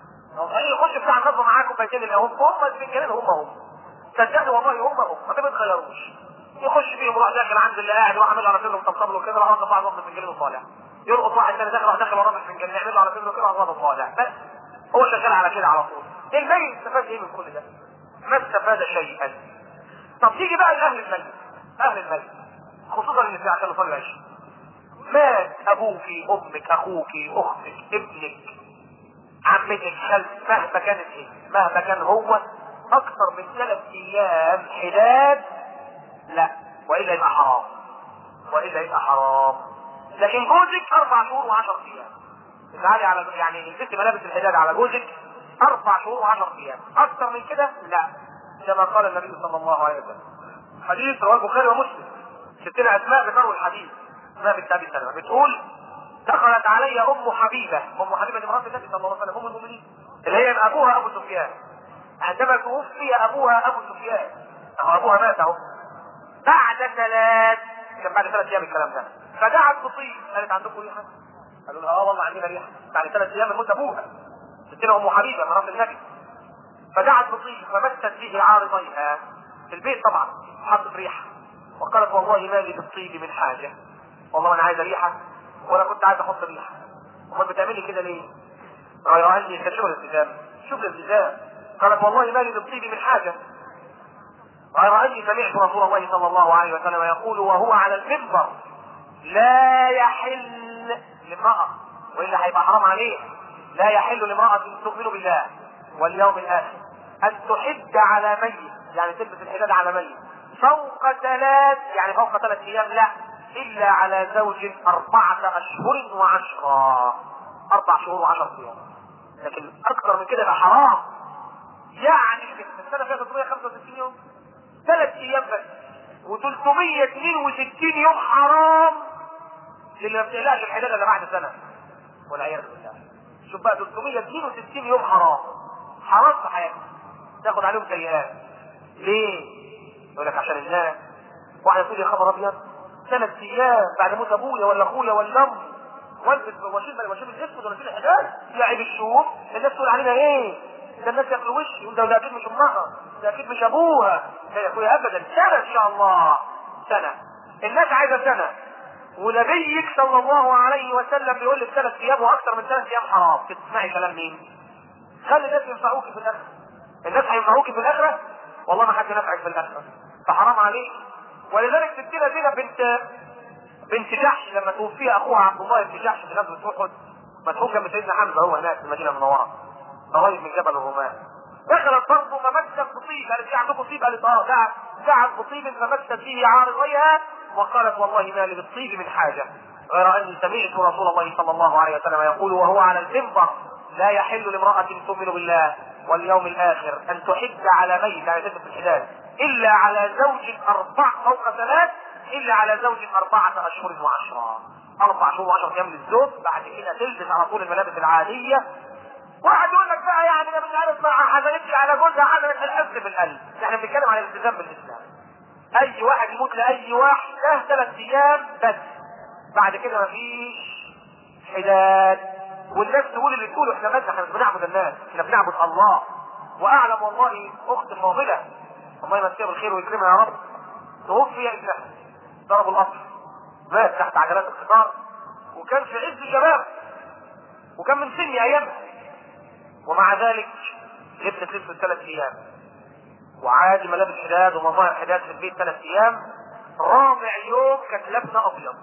اي يخش بتاع النصب معاكم بيتين القهوه هم الفنجانين هم هم، صدقني والله هم هم ما بيتغيروش. يخش فيهم يروح داخل عند اللي قاعد يروح عامل على صدره ومطبطب له كده، راح واخد بعض واحد الفنجانين وطالع، يرقص واحد ثاني داخل راح داخل وراه الفنجان يعمل له على صدره كده وراح طالع، بس هو شغال على كده على طول. الميت استفاد ايه من كل ده؟ ما استفاد شيئا. طب تيجي بقى لاهل الميت، اهل البيت خصوصا النساء عشان نصلي العشاء. مات ابوك امك اخوك اختك ابنك عمتك خالتك مهما كانت ايه مهما كان هو اكثر من ثلاث ايام حداد لا، والا يبقى حرام، والا يبقى حرام. لكن جوزك اربع شهور وعشر ايام، تعالي على يعني الست ملابس الحداد على جوزك اربع شهور وعشر ايام، اكثر من كده لا، كما قال النبي صلى الله عليه وسلم. حديث رواه البخاري ومسلم. ستنا اسماء بتروي الحديث، اسماء بنت ابي سلمة بتقول دخلت علي ام حبيبه، ام حبيبه دي مرات النبي صلى الله عليه وسلم ام المؤمنين اللي هي ابوها ابو سفيان، عندما توفي ابوها ابو سفيان اهو ابوها مات اهو بعد ثلاث كان بعد ثلاث ايام الكلام ده، فدعت بطيب قالت عندكم ريحه؟ قالوا لها اه والله عندنا ريحه بعد ثلاث ايام موت ابوها ستنا ام حبيبه مرات النبي. فدعت بطيب فمست به عارضيها في البيت طبعا حطت ريحه وقالت والله ما لي بالطيب من حاجه، والله انا عايزه ريحه وانا كنت عايز احط ريحه، امال بتعملي كده ليه؟ غير اني كشوف الالتزام، شوف الالتزام. قالت والله ما لي بالطيب من حاجه غير اني سمعت رسول الله صلى الله عليه وسلم يقول وهو على المنبر لا يحل لامراه، والا هيبقى حرام عليه، لا يحل لامراه تؤمن بالله واليوم الاخر ان تحد على ميت، يعني تلبس الحداد على ميت فوق ثلاث، يعني فوق ثلاث ايام لا، الا على زوج اربعة اشهر وعشرة، اربع شهور وعشر ايام، لكن اكثر من كده يبقى حرام. يعني السنة فيها ثلاثمية وخمسة وستين يوم، ثلاث ايام بس وثلاثمية واثنين وستين يوم حرام للي ما بتقلقش الحداد الا بعد سنة والعياذ بالله. شوف بقى ثلاثمية واثنين وستين يوم حرام، حرام في حياتك تاخد عليهم سيئات. ليه؟ يقول لك عشان الناس، واحد يقول يا خبر ابيض ثلاث ايام بعد موت ابويا ولا اخويا ولا امي والبس واشيل واشيل الاسود ولا اشيل الحجاج يعيب الشوف، الناس تقول علينا ايه؟ ده الناس ياكلوا وشي وده ده اكيد مش امها، ده اكيد مش ابوها، ده يا اخويا ابدا سنه ان شاء الله سنه، الناس عايزه سنه، ونبيك صلى الله عليه وسلم بيقول لك ثلاث ايام واكثر من ثلاث ايام حرام. تسمعي كلام مين؟ خلي الناس ينفعوك في الاخره، الناس هينفعوك في الاخره والله ما حد نفعك في الاخره، فحرام عليك. ولذلك ستنا زينب بنت بنت جحش لما توفي اخوها عبد الله بن جحش في غزوه احد مدفون جنب سيدنا حمزه هو هناك في المدينه المنوره قريب من جبل الرومان، دخلت برضه فمست بطيب، قالت في عندكم طيب؟ قالت اه، دعت دعت بطيب فمست به عارضيها وقالت والله ما لي بالطيب من حاجه غير اني سمعت رسول الله صلى الله عليه وسلم يقول وهو على المنبر لا يحل لامراه تؤمن بالله واليوم الاخر ان تحد على ميت، يعني تلبس الحداد الا على زوج اربع فوق ثلاث، الا على زوج اربعه اشهر وعشره، اربع شهور وعشر ايام للزوج، بعد كده تلبس على طول الملابس العاديه. واحد يقول لك بقى يعني انا مش عارف مع حزنتي على جوزها حزنت الحزن بالقلب، احنا بنتكلم عن الالتزام بالاسلام. اي واحد يموت لاي واحد له ثلاث ايام بس، بعد كده مفيش حداد. والناس تقول اللي تقوله احنا مالنا، احنا مش بنعبد الناس، احنا بنعبد الله. واعلم والله اخت فاضله الله يمسيها بالخير ويكرمها يا رب، توفي ابنها ضربوا القطر مات تحت عجلات القطار، وكان في عز شباب وكان من سن ايامها، ومع ذلك لبست لبس ثلاث ايام وعادي ملابس حداد ومظاهر حداد في البيت ثلاث ايام. رابع يوم كانت لابسه ابيض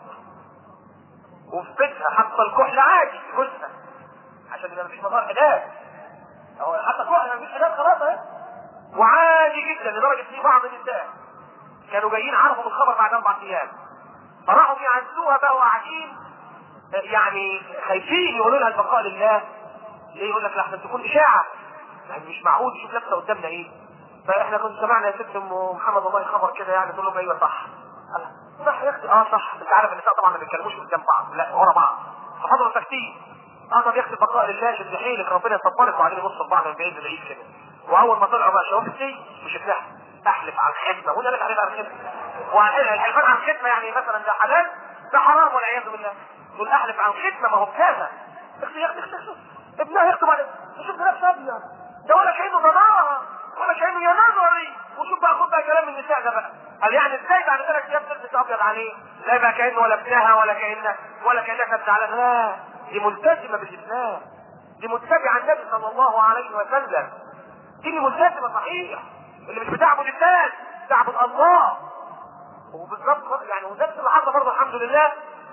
وفي بيتها حتى الكحل عادي جوزها عشان ما فيش مظاهر حداد، او حتى الكحل ما فيش حداد خلاص اهي، وعادي جدا لدرجه في بعض النساء كانوا جايين عرفوا بالخبر بعد اربع ايام فراحوا يعزوها بقى وقاعدين يعني خايفين يقولوا لها البقاء لله. ليه؟ يقول لك لحظه تكون اشاعه، يعني مش معقول تشوف لابسه قدامنا ايه. فاحنا كنا سمعنا يا ست ام محمد والله خبر كده يعني، تقول لهم ايوه صح صح يا اختي اه صح، انت عارف النساء طبعا ما بيتكلموش قدام بعض لا ورا بعض، ففضلوا ساكتين. اه طب يا اختي البقاء لله شد حيلك ربنا يصبرك، وبعدين يبصوا لبعض من بعيد لبعيد كده. واول ما طلعوا بقى شوفتي مش هتلاقي احلف على الختمه ولا لك عليها على الختمه، والحلفان على الختمه يعني مثلا ده حلال ده حرام والعياذ بالله، تقول احلف على الختمه ما هو كذا. اختي يا اختي شوف ابنها يخطب عليك شوف ده نفسه ابيض ده ولا كانه ضناها ولا كانه يا نظري، وشوف بقى خد بقى كلام النساء ده بقى قال يعني ازاي بعد ثلاث ايام تلبس ابيض عليه؟ لا يبقى كانه ولا ابنها ولا كانه ولا كانها كانت زعلانه، لا دي ملتزمه بالاسلام، دي متبعه النبي صلى الله عليه وسلم، دي ملتزمه صحيح، اللي مش بتعبد الناس تعبد الله. وبالظبط يعني ونفس اللي حصل برضه الحمد لله.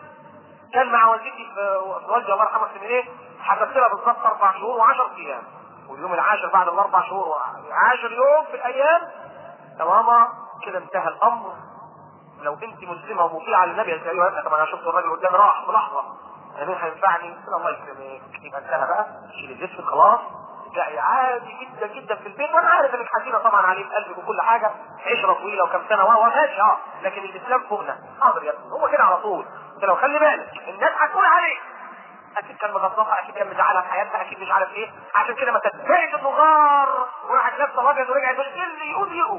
كان مع والدتي في والدي الله يرحمه في ايه؟ حسبت لها بالظبط اربع شهور وعشر ايام، واليوم العاشر بعد الاربع شهور وعاشر يوم في الايام طالما كده انتهى الامر. لو انت مسلمه ومطيعه للنبي يا ايها، طب انا شفت الراجل قدامي راح في لحظه، انا مين هينفعني؟ الله يكرمك، يبقى انتهى بقى، شيل الجسم خلاص، تلاقي عادي جدا جدا في البيت. وانا عارف انك حزينه طبعا عليه بقلبك وكل حاجه، عشره طويله وكم سنه وهو ماشي اه، لكن الاسلام فوقنا. حاضر يا ابني، هو كده على طول. انت لو خلي بالك الناس هتقول عليك اكيد كان مغضبها، اكيد كان مزعلها في حياتها، اكيد مش عارف ايه، عشان كده ما تتبعش انه غار وراحت لابسه ابيض ورجعت تقول اللي يقول يقول.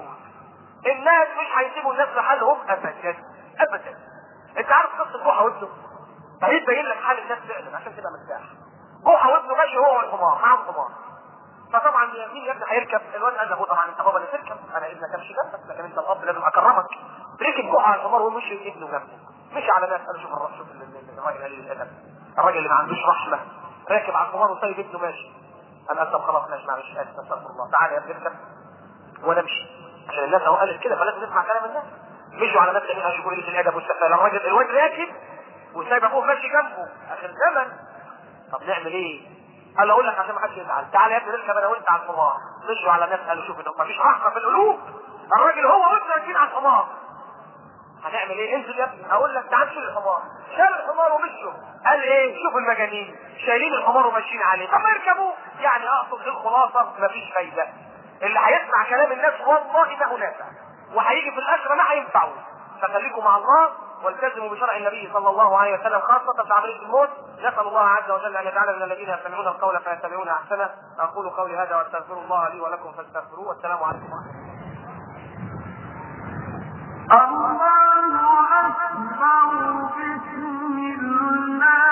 الناس مش هيسيبوا الناس لحالهم ابدا ابدا. انت عارف قصه جوحه وابنه؟ فهي تبين لك حال الناس فعلا، عشان كده مرتاح. جوحه وابنه ماشي هو والحمار، معاه الحمار. فطبعا مين يا ابني هيركب؟ الواد قال له طبعا انت بابا اللي تركب، انا ابنك امشي جنبك، لكن انت الاب لازم اكرمك. ركب جوحه على الحمار ومشي ابنه جنبه، مشي على ناس. قال شوف الراجل، شوف الراجل قليل الادب، الراجل اللي ما عندوش رحمه، راكب على الحمار وسايب ابنه ماشي. انا طب خلاص ماشي معلش اسف استغفر الله، تعالى يا ابني اركب وانا امشي، عشان الناس اهو قالت كده فلازم نسمع كلام الناس. مشوا على ناس تانيين يشوفوا قله الادب والسفاله. الراجل الواد راكب وسايب ابوه ماشي جنبه اخر زمن. طب نعمل ايه؟ قال له اقول لك عشان ما حدش يزعل، تعالى يا ابني نركب انا وانت على الحمار. مشوا على ناس قالوا شوف ما فيش رحمه في القلوب، الراجل هو وابنه راكبين على الحمار. هنعمل ايه؟ انزل يا ابني اقول لك تعال شيل الحمار. شال الحمار ومشوا. قال ايه؟ شوف المجانين شايلين الحمار وماشيين عليه، طب اركبوا. يعني اقصد الخلاصه مفيش فايده. اللي هيسمع كلام الناس والله ما هو نافع، وهيجي في الاخره ما هينفعه. فخليكم مع الله والتزموا بشرع النبي صلى الله عليه وسلم خاصه في عمليه الموت. نسال الله عز وجل ان يجعلنا من الذين يستمعون القول فيتبعون احسنه. اقول قولي هذا واستغفر الله لي ولكم فاستغفروه، والسلام عليكم ورحمه الله. الله أكبر. بسم الله